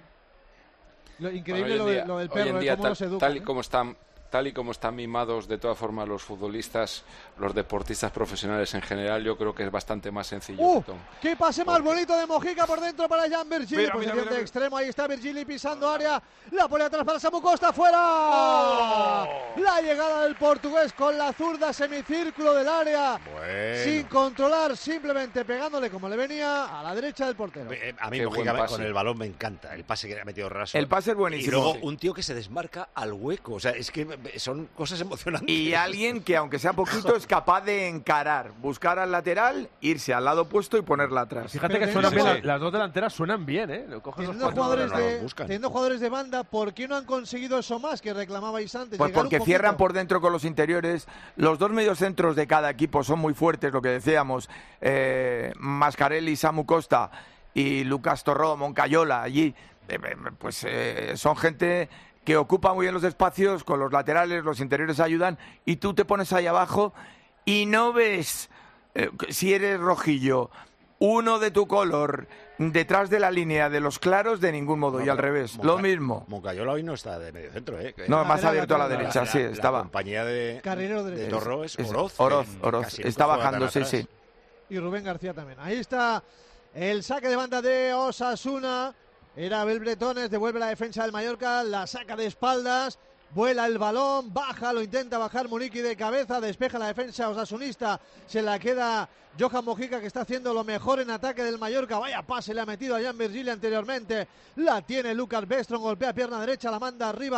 Lo Bueno, increíble hoy en lo, de- día- lo del hoy perro, en eh, día, cómo tal, los educan. tal y eh. como están tal y como están mimados de todas formas los futbolistas, los deportistas profesionales en general, yo creo que es bastante más sencillo. ¡Uh! Tom. ¡Qué pase más bonito de Mojica por dentro para Jan Virgili! Mira, Posición mira, mira, de mira. extremo, ahí está Virgili pisando área. La pone atrás para Samu Costa, ¡fuera! ¡Oh! La llegada del portugués con la zurda, semicírculo del área. Bueno. Sin controlar, simplemente pegándole como le venía a la derecha del portero. Eh, A mí Qué Mojica buen con pase. el balón me encanta. El pase que le ha metido raso. El pase es buenísimo. Y luego Sí. un tío que se desmarca al hueco. O sea, es que son cosas emocionantes. Y alguien que, aunque sea poquito, es capaz de encarar, buscar al lateral, irse al lado opuesto y ponerla atrás. Fíjate que Pero suenan bien, sí. las, las dos delanteras suenan bien, ¿eh? Lo coges los Teniendo cuatro. jugadores, no, no, de, lo buscan. teniendo jugadores de banda, ¿por qué no han conseguido eso más que reclamabais antes? Pues Llegar un porque poquito. cierran por dentro con los interiores. Los dos mediocentros de cada equipo son muy fuertes, lo que decíamos. Eh, Mascarelli, Samu Costa y Lucas Torró, Moncayola, allí. eh, eh, pues eh, son gente que ocupa muy bien los espacios, con los laterales, los interiores ayudan, y tú te pones ahí abajo y no ves, eh, si eres rojillo, uno de tu color detrás de la línea de los claros de ningún modo, No, y al pero revés, Monca- lo mismo. Moncayola hoy no está de medio centro, ¿eh? Que- No, Lateral, más abierto a la lateral, derecha, sí, la estaba. compañía de, Carrilero de derecho. Torró es Es- Oroz. Oroz, que Oroz, casi nunca está juega tan bajando, sí, atrás. sí. Y Rubén García también. Ahí está el saque de banda de Osasuna. Era Abel Bretones, devuelve la defensa del Mallorca, la saca de espaldas, vuela el balón, baja, lo intenta bajar Muniqui de cabeza, despeja la defensa osasunista, se la queda Johan Mojica, que está haciendo lo mejor en ataque del Mallorca. Vaya pase le ha metido a Jan Virgili anteriormente, la tiene Lucas Bestron, golpea pierna derecha, la manda arriba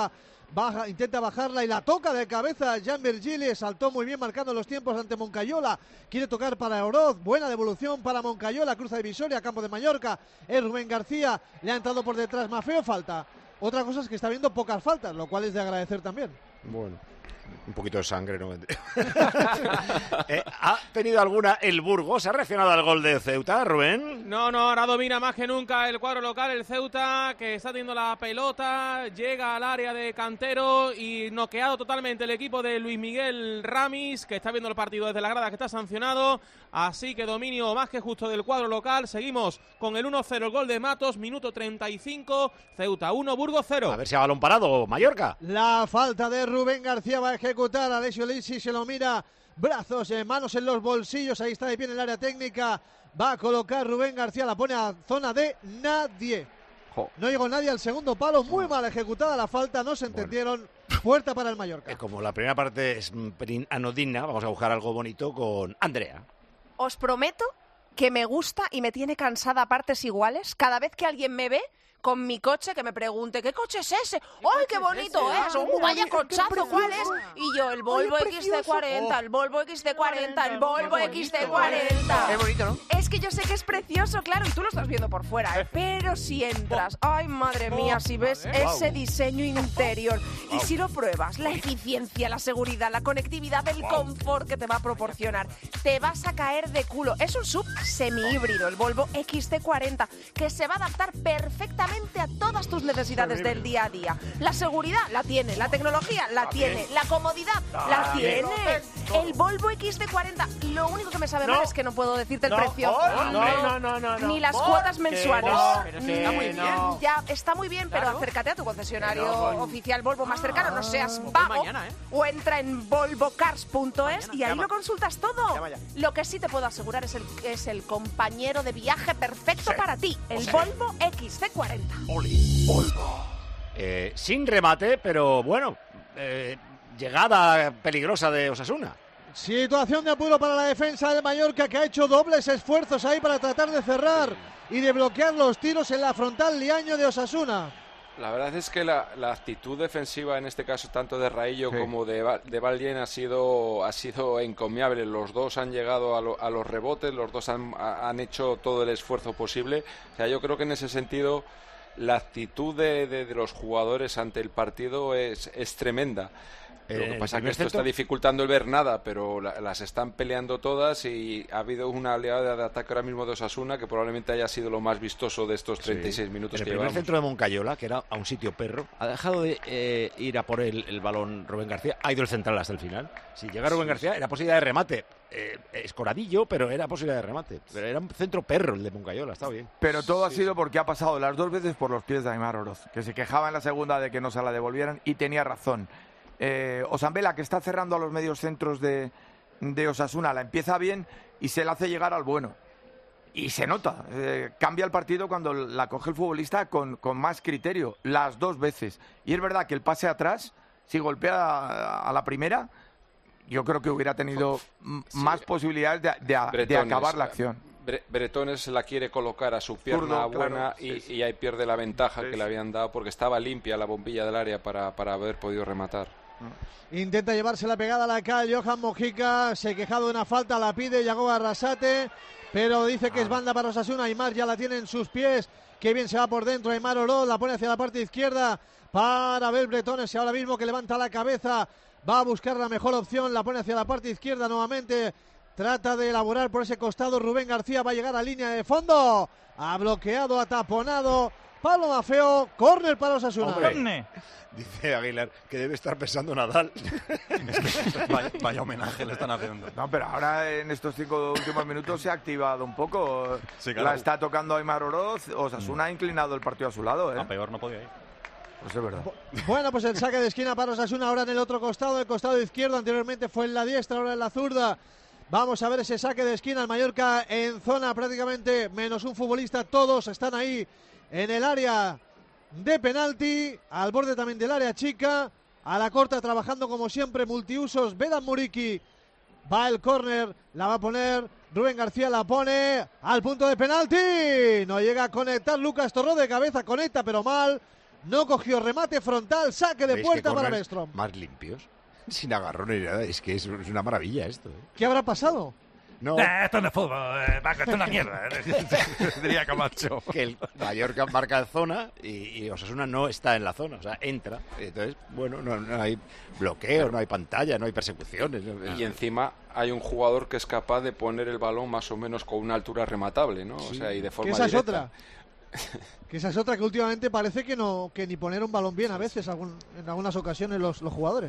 baja, intenta bajarla y la toca de cabeza. Jan Virgili saltó muy bien marcando los tiempos ante Moncayola. Quiere tocar para Oroz, buena devolución para Moncayola, cruza divisoria, campo de Mallorca. Es Rubén García, le ha entrado por detrás Mafeo, falta. Otra cosa es que está viendo pocas faltas, lo cual es de agradecer también. Bueno. Un poquito de sangre, ¿no? eh, ¿Ha tenido alguna el Burgos? ¿Ha reaccionado al gol de Ceuta, Rubén? No, no, ahora domina más que nunca el cuadro local, el Ceuta, que está teniendo la pelota, llega al área de Cantero y noqueado totalmente el equipo de Luis Miguel Ramis, que está viendo el partido desde la grada, que está sancionado. Así que dominio más que justo del cuadro local. Seguimos con el uno cero, el gol de Matos, minuto treinta y cinco, Ceuta uno, Burgos cero. A ver si a balón parado, Mallorca. La falta de Rubén García va a ejecutar. Alessio Lisi se lo mira, brazos, eh, manos en los bolsillos. Ahí está de pie en el área técnica. Va a colocar Rubén García, la pone a zona de nadie. Jo. No llegó nadie al segundo palo. Muy mal ejecutada la falta, no se entendieron. Bueno. Puerta para el Mallorca. Eh, como la primera parte es un pelín anodina, vamos a buscar algo bonito con Andrea. Os prometo que me gusta y me tiene cansada a partes iguales cada vez que alguien me ve con mi coche, que me pregunte, ¿qué coche es ese? ¡Ay, qué bonito es! ¡Oh, vaya cochazo! ¿Cuál es? Y yo, el Volvo X C cuarenta, el Volvo X C cuarenta, el Volvo X C cuarenta. Es bonito, ¿no? Es que yo sé que es precioso, claro, y tú lo estás viendo por fuera, ¿eh? Pero si entras, ¡ay, madre mía! Si ves ese diseño interior y si lo pruebas, la eficiencia, la seguridad, la conectividad, el confort que te va a proporcionar, te vas a caer de culo. Es un sub semi-híbrido, el Volvo X C cuarenta, que se va a adaptar perfectamente a todas tus necesidades del día a día. La seguridad la tiene, la tecnología la tiene, la comodidad la tiene. El Volvo X C cuarenta, lo único que me sabe mal es que no puedo decirte el precio. No, no, no, no. Ni las cuotas mensuales. Pero si está muy bien. Ya, está muy bien, pero acércate a tu concesionario oficial Volvo más cercano, no seas vago, o entra en volvo cars punto es y ahí lo consultas todo. Lo que sí te puedo asegurar es el, es el compañero de viaje perfecto para ti, el Volvo X C cuarenta. Oli, Volvo. Eh, sin remate, pero bueno, eh, llegada peligrosa de Osasuna. Situación de apuro para la defensa del Mallorca, que ha hecho dobles esfuerzos ahí para tratar de cerrar y de bloquear los tiros en la frontal Liaño de Osasuna. La verdad es que la, la actitud defensiva, en este caso tanto de Raillo sí. como de, de Ballén, ha sido, ha sido encomiable. Los dos han llegado a, lo, a los rebotes, los dos han, han hecho todo el esfuerzo posible. O sea, yo creo que en ese sentido la actitud de, de, de los jugadores ante el partido es, es tremenda. Lo que pasa es que esto centro... está dificultando el ver nada, pero la, las están peleando todas y ha habido una oleada de ataque ahora mismo de Osasuna que probablemente haya sido lo más vistoso de estos treinta y seis sí. minutos el que llevamos. El primer centro de Moncayola, que era a un sitio perro, ha dejado de eh, ir a por el, el balón Rubén García, ha ido el central hasta el final. Si llega Rubén sí. García, era posibilidad de remate. Eh, escoradillo, pero era posibilidad de remate. Pero era un centro perro el de Moncayola, está bien. Pero todo sí. ha sido porque ha pasado las dos veces por los pies de Aimar Oroz, que se quejaba en la segunda de que no se la devolvieran y tenía razón. Eh, Osambela, que está cerrando a los medios centros de, de Osasuna, la empieza bien y se la hace llegar al bueno. Y se nota, eh, cambia el partido cuando la coge el futbolista con, con más criterio, las dos veces. Y es verdad que el pase atrás, si golpea a, a la primera, yo creo que hubiera tenido sí. más posibilidades de, de, Bretones, de acabar la acción. Bre Bretones la quiere colocar a su pierna Zurdo, buena claro, y, sí, sí. y ahí pierde la ventaja sí, que sí. le habían dado porque estaba limpia la bombilla del área para, para haber podido rematar. Intenta llevarse la pegada a la calle Johan Mojica, se ha quejado de una falta, la pide Yago Arrasate, pero dice que es banda para Osasuna. Aimar ya la tiene en sus pies, que bien se va por dentro. Aimar Oroz la pone hacia la parte izquierda para ver Bretones y ahora mismo que levanta la cabeza, va a buscar la mejor opción, la pone hacia la parte izquierda nuevamente, trata de elaborar por ese costado. Rubén García va a llegar a línea de fondo, ha bloqueado, ha taponado Pablo Mafeo, córner para Osasuna. Dice Aguilar que debe estar pesando Nadal. Es que vaya, vaya homenaje le están haciendo. No, pero ahora en estos cinco últimos minutos se ha activado un poco. Sí, claro. La está tocando Aimar Oroz. Osasuna mm. ha inclinado el partido a su lado, ¿eh? A peor no podía ir. Pues es verdad. Bueno, pues el saque de esquina para Osasuna ahora en el otro costado, el costado izquierdo. Anteriormente fue en la diestra, ahora en la zurda. Vamos a ver ese saque de esquina. El Mallorca en zona prácticamente menos un futbolista. Todos están ahí en el área de penalti, al borde también del área chica, a la corta trabajando como siempre multiusos Vedan Muriqui, va el córner, la va a poner Rubén García, la pone al punto de penalti, no llega a conectar Lucas Torró de cabeza, conecta pero mal, No cogió remate frontal, saque de puerta para Bergström. Más limpios, sin agarrón ni nada. Es que es, es una maravilla esto. ¿eh? ¿Qué habrá pasado? No. Eh, esto no es fútbol, eh, Paco, esto es una mierda. Diría Camacho. Que el Mallorca marca zona y, y Osasuna no está en la zona, o sea, entra. Entonces, bueno, no, no hay bloqueo, no hay pantalla, no hay persecuciones. Y encima hay un jugador que es capaz de poner el balón más o menos con una altura rematable, ¿no? Sí. O sea, y de forma que esa directa. es otra. Que esa es otra que últimamente parece que no que ni poner un balón bien a veces, algún, en algunas ocasiones los, los jugadores.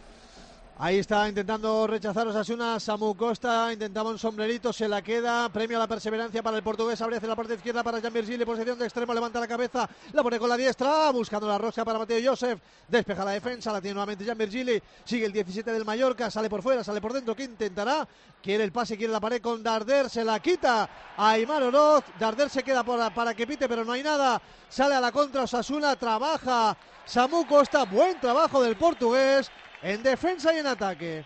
Ahí está intentando rechazar Osasuna, Samu Costa, intentaba un sombrerito, se la queda, premio a la perseverancia para el portugués, abre hacia la parte izquierda para Jan Virgili, posición de extremo, levanta la cabeza, la pone con la diestra, buscando la rosca para Mateo Josef, despeja la defensa, la tiene nuevamente Jan Virgili, sigue el diecisiete del Mallorca, sale por fuera, sale por dentro, ¿qué intentará? Quiere el pase, quiere la pared con Darder, se la quita a Aimar Oroz, Darder se queda por, para que pite, pero no hay nada, sale a la contra Osasuna, trabaja Samu Costa, buen trabajo del portugués, en defensa y en ataque.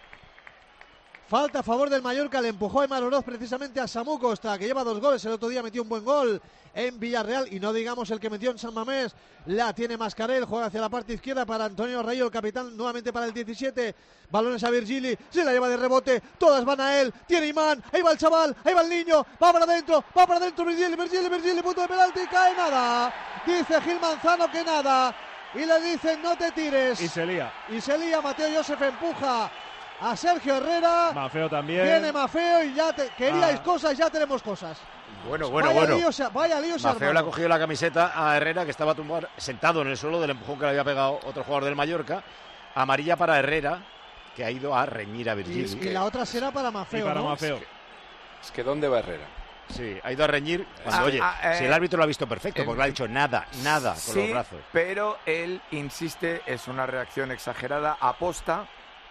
Falta a favor del Mallorca, le empujó a Aimar Oroz precisamente a Samu Costa, que lleva dos goles, el otro día metió un buen gol en Villarreal y no digamos el que metió en San Mamés. La tiene Mascarell, juega hacia la parte izquierda para Antonio Rayo, el capitán, nuevamente para el diecisiete, balones a Virgili, se la lleva de rebote, todas van a él, tiene imán, ahí va el chaval, ahí va el niño, va para adentro, va para adentro Virgili, Virgili, Virgili, punto de penalti, cae nada, dice Gil Manzano que nada. Y le dicen no te tires. Y se lía. Y se lía. Mateo Josef empuja a Sergio Herrera. Mafeo también. Viene Mafeo y ya te... queríais ah. cosas, ya tenemos cosas. Bueno, bueno, vaya bueno. Lío, vaya lío Mafeo le ha cogido la camiseta a Herrera, que estaba tumbado, sentado en el suelo del empujón que le había pegado otro jugador del Mallorca. Amarilla para Herrera, que ha ido a reñir a Virgili. Y, y la otra será para Mafeo. Y para ¿no? Mafeo. Es que, es que ¿dónde va Herrera? Sí, ha ido a reñir. Cuando, Ah, oye, ah, eh, si el árbitro lo ha visto perfecto, eh, porque le ha dicho nada, nada con sí, los brazos. Pero él insiste, es una reacción exagerada, aposta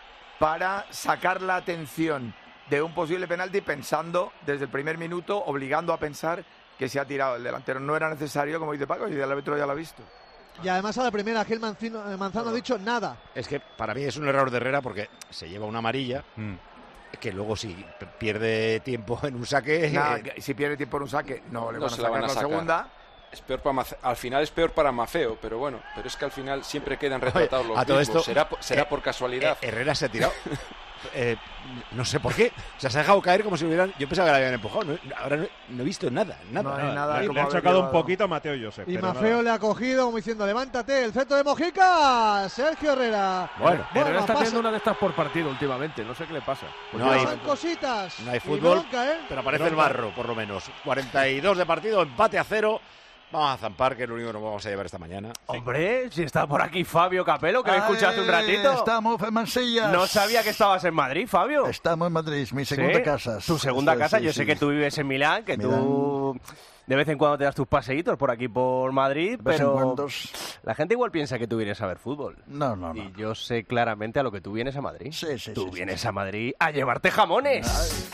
para sacar la atención de un posible penalti pensando desde el primer minuto, obligando a pensar que se ha tirado el delantero. No era necesario, como dice Paco, y el árbitro ya lo ha visto. Y además a la primera Gil Manzano, Manzano ha dicho nada. Es que para mí es un error de Herrera porque se lleva una amarilla. Mm. Que luego si pierde tiempo en un saque... Nada, eh, si pierde tiempo en un saque, no le No van a se sacar la van a la sacar. segunda. Es peor para Mafe- al final es peor para Mafeo, pero bueno, pero es que al final siempre quedan retratados Oye, los a todo mismos. esto, será po- será eh, por casualidad. eh, Herrera se ha tirado. eh, no sé por qué. O sea, se ha dejado caer como si hubieran... Yo pensaba que le habían empujado. No, ahora no, no he visto nada, nada. No hay nada. nada Le, como le han haber chocado un llevado. poquito a Mateo Josef. Y pero Mafeo nada. le ha cogido como diciendo levántate, el centro de Mojica, Sergio Herrera. Bueno, Herrera está pasa- teniendo una de estas por partido últimamente, no sé qué le pasa. no hay, pasan cositas. no hay Y fútbol, bronca, ¿eh? pero aparece el barro, por lo menos. cuarenta y dos de partido, empate a cero. Vamos a zampar, que es lo único que nos vamos a llevar esta mañana. Hombre, si está por aquí Fabio Capello, que le Ay, escuchaste un ratito. Estamos en Mansillas. No sabía que estabas en Madrid, Fabio. Estamos en Madrid, mi segunda ¿Sí? casa. Tu segunda Sí, casa, sí, yo sí. sé que tú vives en Milán, que tú de vez en cuando te das tus paseitos por aquí por Madrid, De vez en pero cuando. la gente igual piensa que tú vienes a ver fútbol. No, no, no. Y yo sé claramente a lo que tú vienes a Madrid. Sí, sí, Tú sí, vienes sí. a Madrid a llevarte jamones.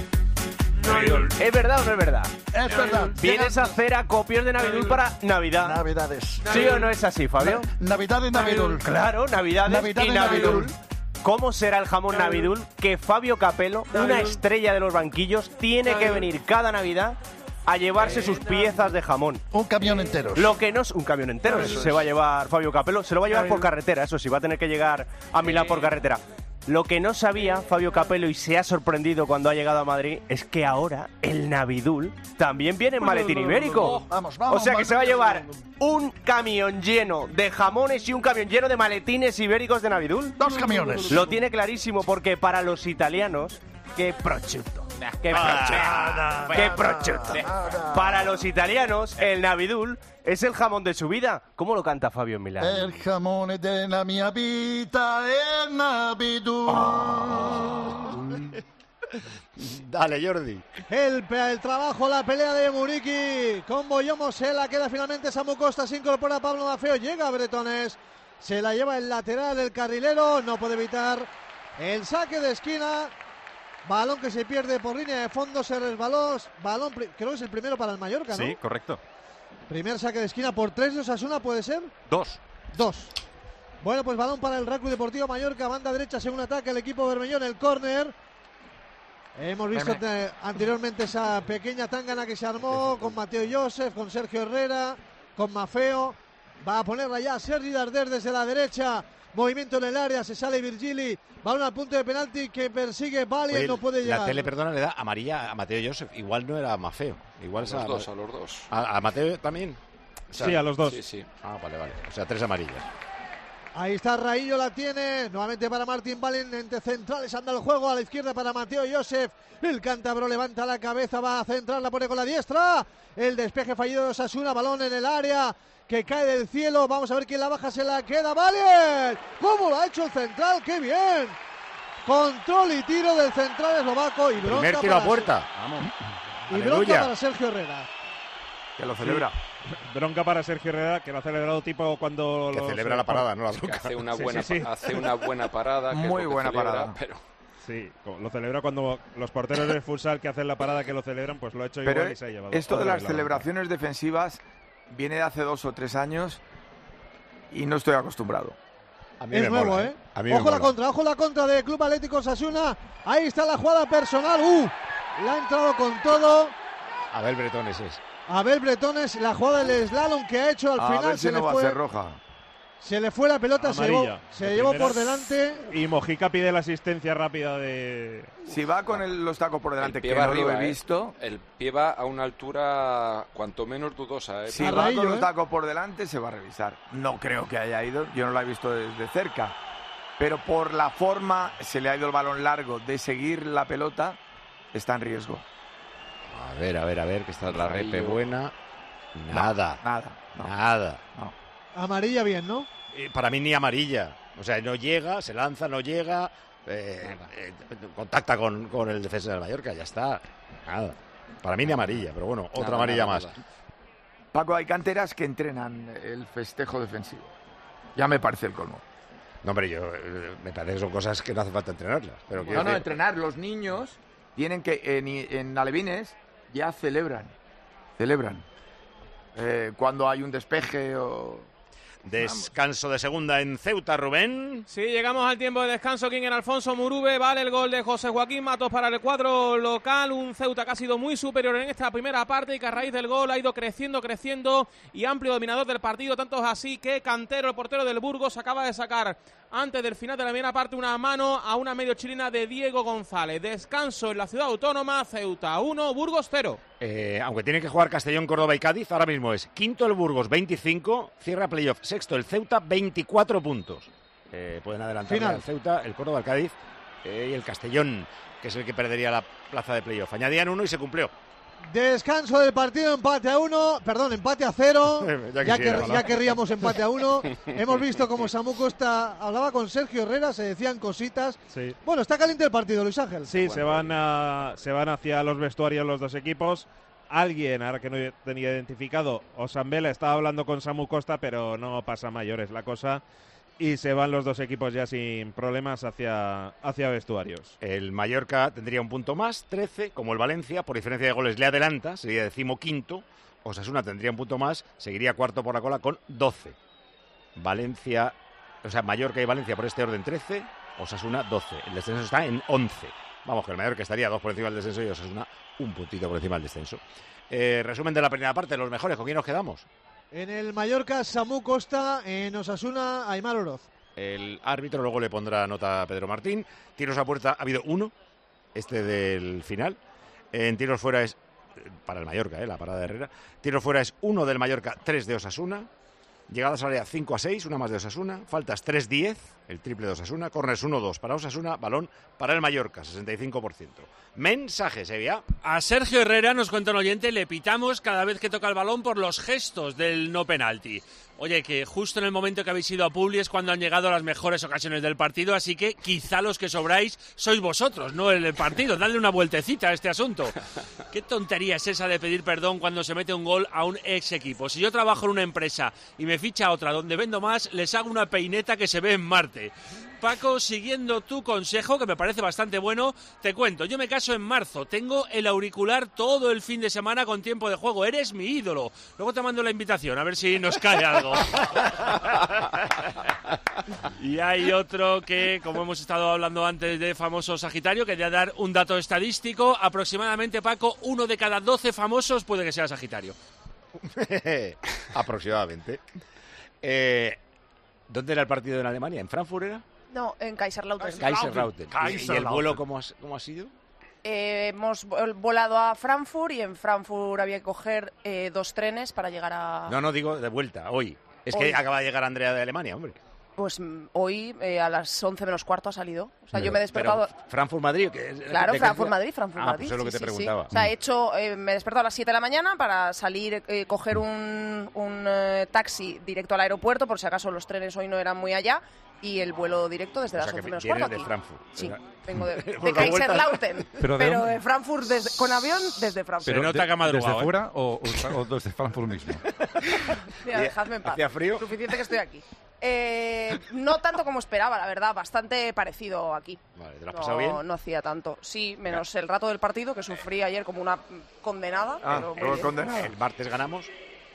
¿Es verdad o no es verdad? Es verdad. Vienes a hacer acopios de Navidul para Navidad. Navidades. ¿Sí o no es así, Fabio? Navidad y Navidul. Claro, Navidades Navidad y y Navidul. Navidul. ¿Cómo será el jamón Navidul que Fabio Capello, una estrella de los banquillos, tiene que venir cada Navidad a llevarse sus piezas de jamón? Un camión entero. Lo que no es un camión entero, Eso se es. va a llevar Fabio Capello, se lo va a llevar por carretera, eso sí, va a tener que llegar a Milán por carretera. Lo que no sabía Fabio Capello y se ha sorprendido cuando ha llegado a Madrid es que ahora el Navidul también viene en maletín ibérico. Vamos, vamos. O sea que se va a llevar un camión lleno de jamones y un camión lleno de maletines ibéricos de Navidul. Dos camiones. Lo tiene clarísimo porque para los italianos, qué prosciutto. Qué prosciutto. Qué prosciutto. Para los italianos, el Navidul es el jamón de su vida. ¿Cómo lo canta Fabio en Milán? El jamón de la mia vita è Navidul. Dale, Jordi. El, el trabajo, la pelea de Muriqui con Boyomo, se la queda finalmente Samu Costa, se incorpora Pablo Mafeo, llega Bretones, se la lleva el lateral, el carrilero, no puede evitar el saque de esquina, balón que se pierde por línea de fondo, se resbaló, balón, creo que es el primero para el Mallorca, ¿no? Sí, correcto. Primer saque de esquina por tres de Osasuna, ¿puede ser? Dos. Dos. Bueno, pues balón para el Racing Deportivo Mallorca, banda derecha, según ataque el equipo bermellón, el córner. Hemos visto eh, anteriormente esa pequeña tángana que se armó con Mateo Josef, con Sergio Herrera, con Mafeo. Va a ponerla ya Sergi Darder desde la derecha. Movimiento en el área, se sale Virgili. Balón al punto de penalti que persigue Bali y no puede llegar. La tele, perdona, le da amarilla a Mateo Joseph. Igual no era más feo. Igual a los a, dos, a los dos. ¿A, a Mateo también? O sea, sí, a los dos. Sí, sí. Ah, vale, vale. O sea, tres amarillas. Ahí está Raillo, la tiene. Nuevamente para Martín Balin, entre centrales anda el juego. A la izquierda para Mateo Joseph. El cántabro levanta la cabeza, va a centrar, la pone con la diestra. El despeje fallido de Osasuna, balón en el área que cae del cielo. Vamos a ver quién la baja, se la queda Balin. ¿Cómo lo ha hecho el central? ¡Qué bien! Control y tiro del central eslovaco. Y bronca primer tiro a puerta. Vamos. Y bronca para Sergio Herrera. Que lo celebra. Sí. Bronca para Sergio Herrera, que lo ha celebrado tipo cuando... Que los, celebra la parada, no la bronca. Que hace una buena, sí, sí, sí. Hace una buena parada. Que Muy es lo que buena celebra, parada. Pero... Sí, lo celebra cuando los porteros del futsal que hacen la parada que lo celebran, pues lo ha hecho Pero igual y se ha llevado. esto de las la celebraciones defensivas viene de hace dos o tres años y no estoy acostumbrado. A mí es me nuevo, mola, ¿eh? A mí me ojo la mola. contra, ojo la contra de Club Atlético Osasuna. Ahí está la jugada personal. ¡Uh! La ha entrado con todo. Abel Bretones es. Abel Bretones, la jugada del slalom que ha hecho al A final ver si se no le va fue. a ser roja. Se le fue la pelota, se llevó, Amarilla. se De llevó primera. por delante. Y Mojica pide la asistencia rápida de... Si va con el- los tacos por delante, El que pie no va lo arriba, he ¿eh? visto. El pie va a una altura cuanto menos dudosa. ¿eh? Si A va Raillo, con los ¿eh? tacos por delante, se va a revisar. No creo que haya ido, yo no la he visto desde cerca. Pero por la forma, se le ha ido el balón largo de seguir la pelota, está en riesgo. A ver, a ver, a ver, que está la repe Raillo. buena. Nada. Nada. No. Nada. Amarilla bien, ¿no? Eh, Para mí ni amarilla. O sea, no llega, se lanza, no llega. eh, eh, contacta con, con el defensa del Mallorca, ya está. Nada. Para mí ni amarilla, pero bueno, otra Nada, amarilla nada, más. nada. Paco, hay canteras que entrenan el festejo defensivo. Ya me parece el colmo. No, hombre, yo eh, me parece que son cosas que no hace falta entrenarlas. Pero quiero No, no, decir- entrenar. Los niños tienen que, en, en alevines, ya celebran. Celebran. Eh, cuando hay un despeje o... Descanso de segunda en Ceuta, Rubén. Sí, llegamos al tiempo de descanso aquí en Alfonso Murube. Vale el gol de José Joaquín Matos para el cuadro local. Un Ceuta que ha sido muy superior en esta primera parte y que a raíz del gol ha ido creciendo, creciendo y amplio dominador del partido. Tanto es así que Cantero, el portero del Burgos, acaba de sacar antes del final de la primera parte una mano a una medio chilena de Diego González. Descanso en la ciudad autónoma. Ceuta uno, Burgos cero. Eh, aunque tiene que jugar Castellón, Córdoba y Cádiz, ahora mismo es quinto el Burgos, veinticinco, cierra playoff, sexto el Ceuta, veinticuatro puntos. Eh, pueden adelantar Final. el Ceuta, el Córdoba, el Cádiz eh, y el Castellón, que es el que perdería la plaza de playoff. Añadían uno y se cumplió. Descanso del partido, empate a uno, perdón, empate a cero. Ya ya, quisiera, que- ¿no? ya querríamos empate a uno. Hemos visto como Samu Costa hablaba con Sergio Herrera, se decían cositas. Sí. Bueno, está caliente el partido, Luis Ángel. Sí, se van, a, se van hacia los vestuarios los dos equipos. Alguien, ahora que no tenía identificado, Osambela estaba hablando con Samu Costa, pero no pasa mayores la cosa. Y se van los dos equipos ya sin problemas hacia, hacia vestuarios. El Mallorca tendría un punto más, trece, como el Valencia, por diferencia de goles le adelanta, sería decimoquinto. Osasuna tendría un punto más, seguiría cuarto por la cola con doce. Valencia, o sea, Mallorca y Valencia por este orden trece, Osasuna doce. El descenso está en once. Vamos, que el Mallorca estaría dos por encima del descenso y Osasuna un puntito por encima del descenso. Eh, resumen de la primera parte, los mejores, ¿con quién nos quedamos? En el Mallorca, Samu Costa, en Osasuna, Aimar Oroz. El árbitro luego le pondrá nota a Pedro Martín. Tiros a puerta ha habido uno, este del final. En tiros fuera es, para el Mallorca, eh, la parada de Herrera. Tiros fuera es uno del Mallorca, tres de Osasuna. Llegadas al área cinco a seis, una más de Osasuna. Faltas tres diez, el triple de Osasuna. Corners uno dos para Osasuna. Balón para el Mallorca, sesenta y cinco por ciento. Mensaje, Sevilla. A Sergio Herrera, nos cuenta un oyente, le pitamos cada vez que toca el balón por los gestos del no penalti. Oye, que justo en el momento que habéis ido a Publi es cuando han llegado las mejores ocasiones del partido, así que quizá los que sobráis sois vosotros, no el partido. Dadle una vueltecita a este asunto. ¿Qué tontería es esa de pedir perdón cuando se mete un gol a un ex equipo? Si yo trabajo en una empresa y me ficha otra donde vendo más, les hago una peineta que se ve en Marte. Paco, siguiendo tu consejo, que me parece bastante bueno, te cuento, yo me caso en marzo, tengo el auricular todo el fin de semana con tiempo de juego, eres mi ídolo. Luego te mando la invitación, a ver si nos cae algo. Y hay otro que, como hemos estado hablando antes de famoso Sagitario, quería dar un dato estadístico, aproximadamente, Paco, uno de cada doce famosos puede que sea Sagitario. Aproximadamente. Eh, ¿Dónde era el partido en Alemania? ¿En Frankfurt era? No, en Kaiserslautern. Kaiserslautern. Kaiserslautern. ¿Y el vuelo cómo ha, cómo ha sido? Eh, hemos vol- volado a Frankfurt y en Frankfurt había que coger eh, dos trenes para llegar a... No, no, digo de vuelta, hoy. Es Hoy. que acaba de llegar Andrea de Alemania, hombre. Pues mm, hoy eh, a las once menos cuarto ha salido. O sea, Pero- yo me he despertado... pero Frankfurt-Madrid. ¿qué- Claro, de qué Frankfurt-Madrid, ciudad? Frankfurt-Madrid. Ah, pues es lo que sí, te sí, sí. preguntaba. O sea, he hecho, eh, me he despertado a las siete de la mañana para salir, eh, coger un, un eh, taxi directo al aeropuerto, por si acaso los trenes hoy no eran muy allá, y el vuelo directo desde O las sea, que once menos vienes cuarto de aquí. Frankfurt. Sí, ¿verdad? vengo de, de Por la vuelta. Kaiserslautern, Pero pero, de de, un- Frankfurt desde- con avión desde Frankfurt. Pero nota de- que ha madrugado, ¿Desde ¿eh? fuera o, o- o desde Frankfurt mismo? Mira, dejadme en paz. ¿Hacía frío? Suficiente que estoy aquí. Eh, no tanto como esperaba, la verdad, bastante parecido aquí. Vale, ¿te lo has no, pasado bien? no hacía tanto. Sí, menos el rato del partido, que sufrí ayer como una condenada. Ah, pero muy luego bien. condenado. ¿El martes ganamos?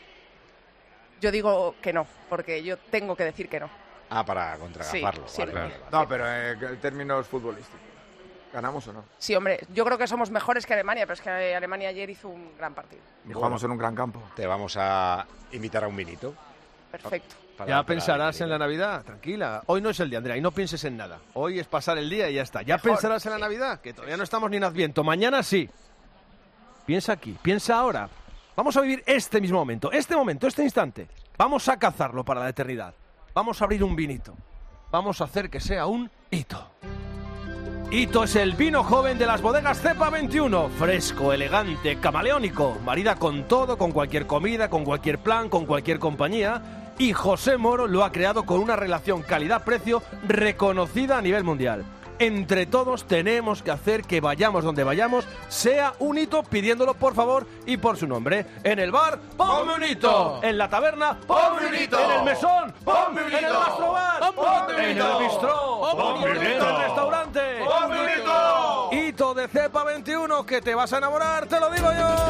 Yo digo que no, porque yo tengo que decir que no. Ah, para contragafarlo. Sí, vale, sí. vale, vale. No, pero eh, en términos futbolísticos. ¿Ganamos o no? Sí, hombre, yo creo que somos mejores que Alemania, pero es que Alemania ayer hizo un gran partido. Y jugamos en un gran campo. Te vamos a invitar a un vinito. Perfecto. Para- Ya para- pensarás en la Navidad, tranquila. Hoy no es el día, Andrea, y no pienses en nada. Hoy es pasar el día y ya está. Ya Mejor, pensarás en la sí. Navidad, que todavía no estamos ni en Adviento. Mañana sí. Piensa aquí, piensa ahora. Vamos a vivir este mismo momento, este momento, este instante. Vamos a cazarlo para la eternidad. Vamos a abrir un vinito. Vamos a hacer que sea un hito. Hito es el vino joven de las bodegas Cepa veintiuno. Fresco, elegante, camaleónico. Marida con todo, con cualquier comida, con cualquier plan, con cualquier compañía. Y José Moro lo ha creado con una relación calidad-precio reconocida a nivel mundial. Entre todos tenemos que hacer que vayamos donde vayamos, sea un hito pidiéndolo por favor y por su nombre. En el bar, ponme un hito. En la taberna, ponme un hito. En el mesón, ponme un hito. En el gastrobar, ponme un hito. En el bistró, ponme un hito. En el restaurante, ponme un hito. Hito de Cepa veintiuno, que te vas a enamorar, te lo digo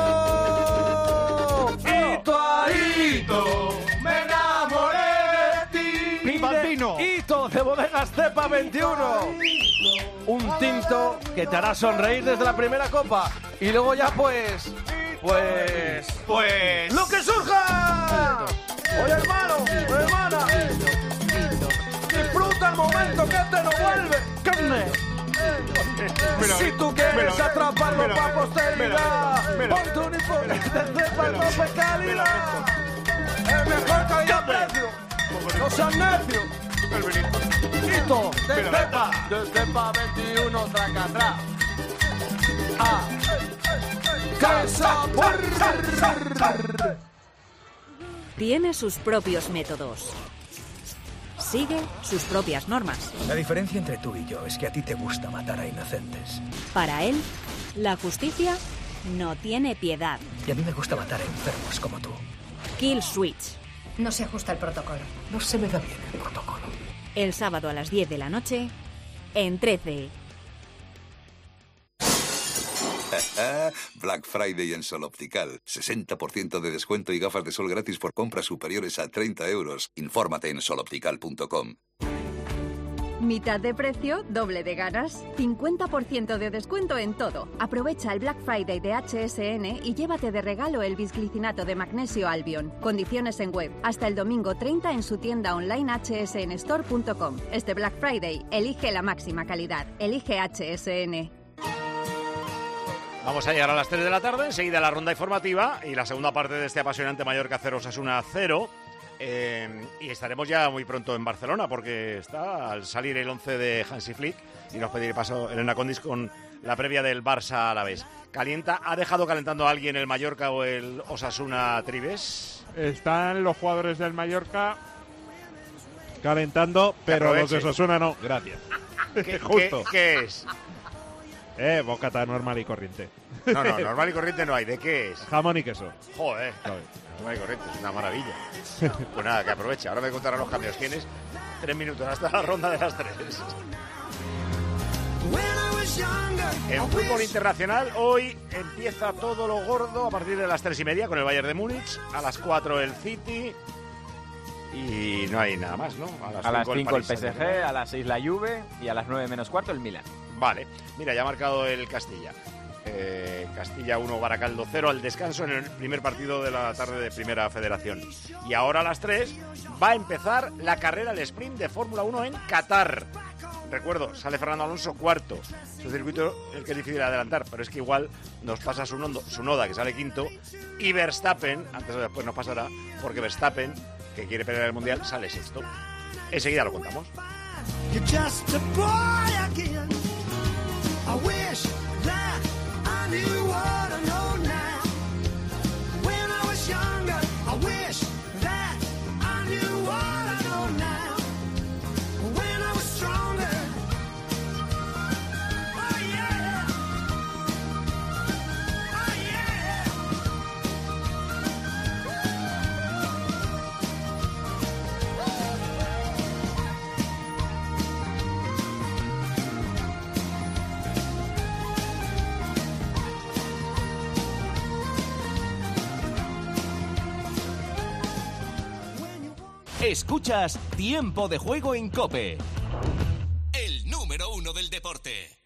yo. Hito a hito, me enamoré de ti. ¡Viva el vino! Hito de bodegas Cepa veintiuno. Un tinto que te hará sonreír desde la primera copa. Y luego ya pues... Pues... Pues... ¡Lo que surja! Oye, hermano, hermana. Disfruta el momento que te lo vuelve. ¡Carne! Si tú quieres atraparlo para posteridad, ponte un uniforme de Cepa no calidad. Es mejor calidad-precio. No seas necio. Hito de Cepa, de Cepa veintiuno, traca, tra. Ah, ¡qué sabor! Tiene sus propios métodos. Sigue sus propias normas. La diferencia entre tú y yo es que a ti te gusta matar a inocentes. Para él, la justicia no tiene piedad. Y a mí me gusta matar a enfermos como tú. Kill Switch. No se ajusta el protocolo. No se me da bien el protocolo. El sábado a las diez de la noche, en trece. Black Friday en Sol Optical. sesenta por ciento de descuento y gafas de sol gratis por compras superiores a treinta euros. Infórmate en sol optical punto com. Mitad de precio, doble de ganas. cincuenta por ciento de descuento en todo. Aprovecha el Black Friday de H S N y llévate de regalo el bisglicinato de magnesio Albion. Condiciones en web. Hasta el domingo treinta en su tienda online h s n store punto com. Este Black Friday, elige la máxima calidad. Elige H S N. Vamos a llegar a las tres de la tarde, enseguida la ronda informativa y la segunda parte de este apasionante Mallorca cero Osasuna cero. Eh, y estaremos ya muy pronto en Barcelona porque está al salir el once de Hansi Flick y nos pediré paso Elena Condis con la previa del Barça a la vez. ¿Calienta? ¿Ha dejado calentando a alguien el Mallorca o el Osasuna Tribes? Están los jugadores del Mallorca calentando, pero los de aproveche. Osasuna no. Gracias. ¿Qué, Justo. ¿qué, qué es? Eh, bocata normal y corriente. No, no, normal y corriente no hay. ¿De qué es? Jamón y queso. Joder, normal y corriente, es una maravilla. Pues nada, que aproveche. Ahora me contarán los cambios. Tienes tres minutos hasta la ronda de las tres. En fútbol internacional, hoy empieza todo lo gordo a partir de las tres y media con el Bayern de Múnich. A las cuatro el City. Y no hay nada más, ¿no? A las cinco el Paris P S G, Saint-Germain. a las seis la Juve y a las nueve menos cuarto el Milan. Vale, mira, ya ha marcado el Castilla. Eh, Castilla uno, Baracaldo cero, al descanso en el primer partido de la tarde de Primera Federación. Y ahora a las tres va a empezar la carrera, el sprint de Fórmula uno en Qatar. Recuerdo, sale Fernando Alonso cuarto. Es un circuito el que es difícil adelantar, pero es que igual nos pasa Tsunoda, que sale quinto, y Verstappen, antes o después nos pasará, porque Verstappen, que quiere pelear el Mundial, sale sexto. Enseguida lo contamos. Escuchas Tiempo de Juego en COPE. El número uno del deporte.